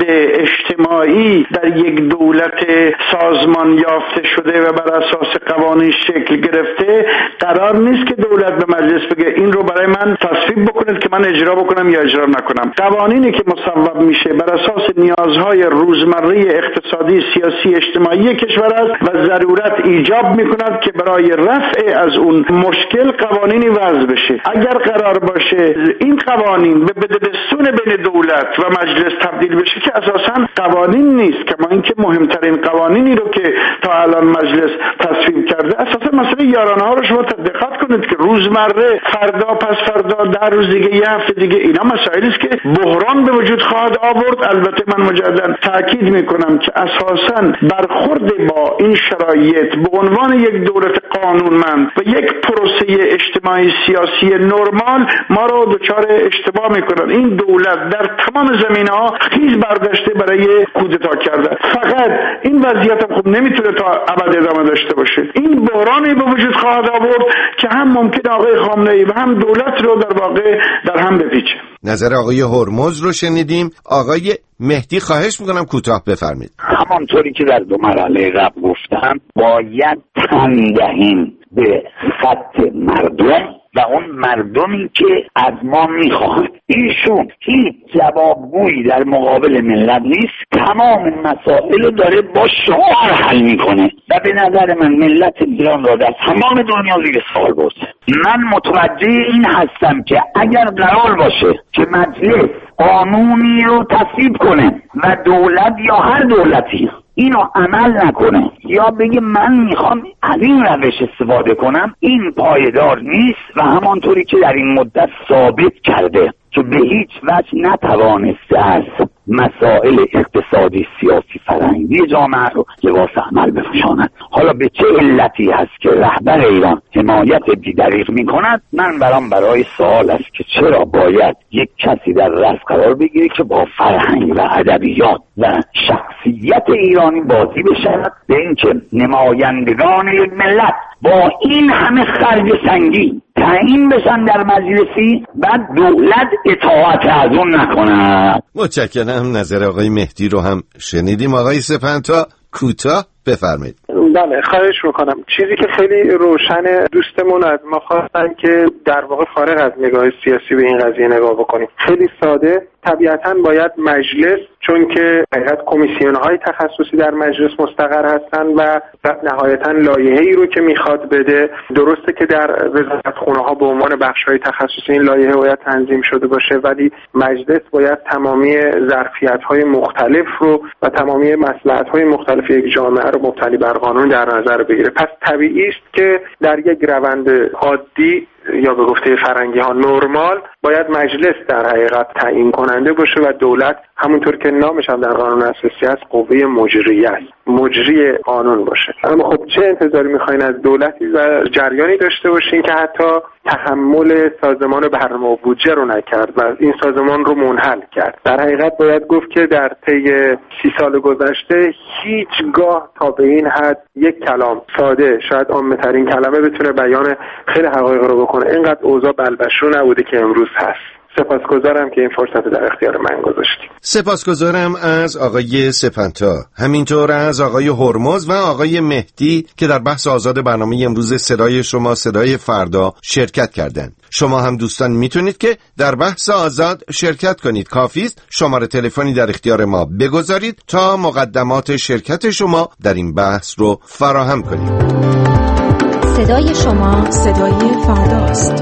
اجتماعی در یک دولت سازمان یافته شده و بر اساس قوانین شکل گرفته قرار نیست که دولت به مجلس بگه این رو برای من تصویب بکنید که من اجرا بکنم یا اجرا نکنم. قوانینی که مصوب میشه بر اساس نیازهای روزمره اقتصادی، سیاسی، اجتماعی کشور است و ضرورت ایجاب میکند که برای رفع از اون مشکل قوانینی وضع بشه. اگر قرار باشه این قوانین به بدبستون بین دولت و مجلس تبدیل بشه که اساساً قوانین نیست، کما اینکه مهمترین قوانینی رو که تا الان مجلس تصویب کرده اساساً مسئله یارانه ها رو شما دقت کنید که روزمره، فردا پس فردا، در روز دیگه، یه هفته دیگه، اینا مسائلی است که بحران به وجود خواهد آورد. البته من مجددا تاکید میکنم که اساساً برخورد با این شرایط به عنوان یک دولت قانونمند و یک پروسه اجتماعی سیاسی نرمال ما رو دچار اشتباه میکنن. این دولت در تمام زمینه‌ها خیز برداشته برای کودتا کرده. فقط این وضعیت هم خب نمیتونه تا ابد ادامه داشته باشه. این بحرانی به وجود خواهد آورد که هم ممکن آقای خامنه‌ای و هم دولت رو در واقع در هم بپیچه. نظر آقای هرمز رو شنیدیم. آقای مهدی خواهش میکنم کوتاه بفرمایید. همانطوری که در دو مرحله قبل گفتم باید تن دهیم به خط مردم و اون مردمی که از ما میخواهند. ایشون هیچ جوابگویی در مقابل ملت نیست، تمام مسائل رو داره با شعار حل میکنه و به نظر من ملت ایران را در تمام دنیا زیر سوال برده. من متوجه این هستم که اگر قرار باشه که مجلس قانونی رو تصویب کنه و دولت یا هر دولتی اینو عمل نکنه یا بگه من میخوام از این روش استفاده کنم، این پایدار نیست و همانطوری که در این مدت ثابت کرده که به هیچ وجه نتوانسته است مسائل اقتصادی، سیاسی، فرهنگی جامعه رو لباس عمل بپوشاند. حالا به چه علتی هست که رهبر ایران حمایت بی‌دریغ میکند؟ من برام برای سوال است که چرا باید یک کسی در رأس قرار بگیره که با فرهنگ و ادبیات و شخصیت ایرانی بازی بشود، به اینکه نمایندگان یک ملت با این همه خرج سنگین تعیین بشن در مجلسی بعد دولت اطاعت از اون نکنه. متشکرم. نظر آقای مهدی رو هم شنیدیم. آقای سپنتا کوتاه بفرمایید. بله خواهش میکنم. چیزی که خیلی روشن، دوستمون از ما خواستن که در واقع فارغ از نگاه سیاسی به این قضیه نگاه بکنیم. خیلی ساده، طبیعتاً باید مجلس، چون که حقیقت کمیسیون‌های تخصصی در مجلس مستقر هستن و نهایتاً لایحه‌ای رو که میخواد بده، درسته که در وزارتخونه‌ها به عنوان بخش‌های تخصصی این لایحه باید تنظیم شده باشه، ولی مجلس باید تمامی ظرفیت‌های مختلف رو و تمامی مصلحت‌های مختلف یک جامعه رو مبتنی بر قانون در نظر بگیره. پس طبیعی است که در یک روند عادی یا به گفته فرنگی ها نرمال باید مجلس در حقیقت تعیین کننده باشه و دولت همونطور که نامش هم در قانون اساسی است قوه مجریه است، مجری قانون باشه. اما خب چه انتظاری میخواین از دولتی و جریانی داشته باشین که حتی تحمل سازمان برنامه و بودجه رو نکرد و این سازمان رو منحل کرد؟ در حقیقت باید گفت که در طی سی سال گذشته هیچگاه تا به این حد یک کلام ساده، شاید عامه‌ترین کلمه، بتونه بیان خیلی حقایق رو بکنه. اینقدر اوضاع بلبشو نبوده که امروز هست. سپاسگزارم که این فرصت رو در اختیار من گذاشتید. سپاسگزارم از آقای سپنتا، همینطور از آقای هرمز و آقای مهدی که در بحث آزاد برنامه امروز صدای شما صدای فردا شرکت کردند. شما هم دوستان میتونید که در بحث آزاد شرکت کنید. کافی است شماره تلفنی در اختیار ما بگذارید تا مقدمات شرکت شما در این بحث رو فراهم کنید. صدای شما صدای فرداست.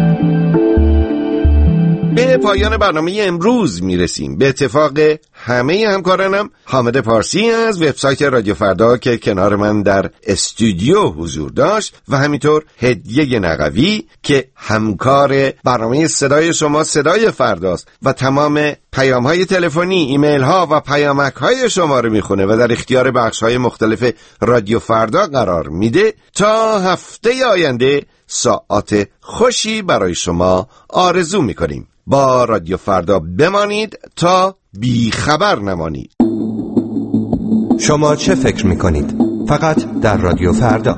به پایان برنامه امروز میرسیم. به اتفاق همه همکارانم حامد پارسی از وبسایت رادیو فردا که کنار من در استودیو حضور داشت و همینطور هدیه نقوی که همکار برنامه صدای شما صدای فرداست و تمام پیام‌های تلفنی، ایمیل‌ها و پیامک‌های شما رو میخونه و در اختیار بخش‌های مختلف رادیو فردا قرار میده. تا هفته آینده ساعات خوشی برای شما آرزو میکنیم. با رادیو فردا بمانید تا بی خبر نمانید. شما چه فکر میکنید؟ فقط در رادیو فردا.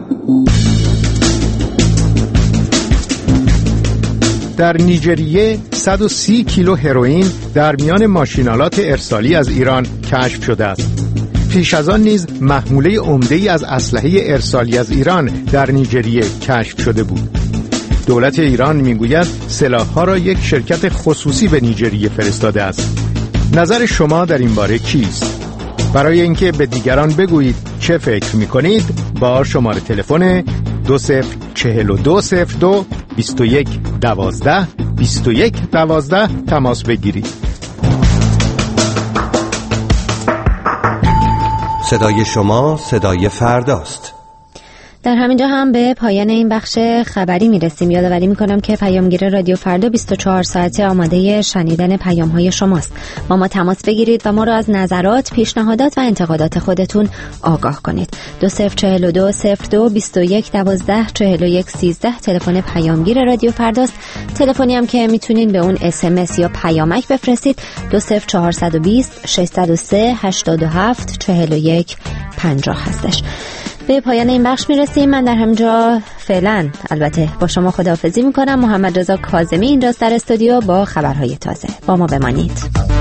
در نیجریه صد و سی کیلو هروئین در میان ماشینالات ارسالی از ایران کشف شده است. پیش از آن نیز محموله عمده‌ای از اسلحه ارسالی از ایران در نیجریه کشف شده بود. دولت ایران میگوید سلاح‌ها را یک شرکت خصوصی به نیجریه فرستاده است. نظر شما در این باره چیست؟ برای اینکه به دیگران بگویید چه فکر می‌کنید با شماره تلفن دو صفر چهل و دو صفر دو بیست و یک دوازده بیست و یک دوازده تماس بگیرید. صدای شما صدای فرداست. در همینجا هم به پایان این بخش خبری میرسیم. یادآوری میکنم که پیامگیر رادیو فردا بیست و چهار ساعته آماده شنیدن پیام‌های شماست. با ما تماس بگیرید و ما را از نظرات، پیشنهادات و انتقادات خودتون آگاه کنید. دو صفر چهل و دو صفر دو بیست و یک دوازده چهل و یک سیزده تلفن پیامگیر رادیو فرداست. تلفنی هم که میتونید به اون اس ام اس یا پیامک بفرستید دو صفر چهارصد و بیست ششصد و سه هشتاد و هفت چهل و یک پنجاه هستش. به پایان این بخش میرسیم. من در همینجا فعلا البته با شما خداحافظی میکنم. محمد رضا کاظمی اینجاست در استودیو با خبرهای تازه. با ما بمانید.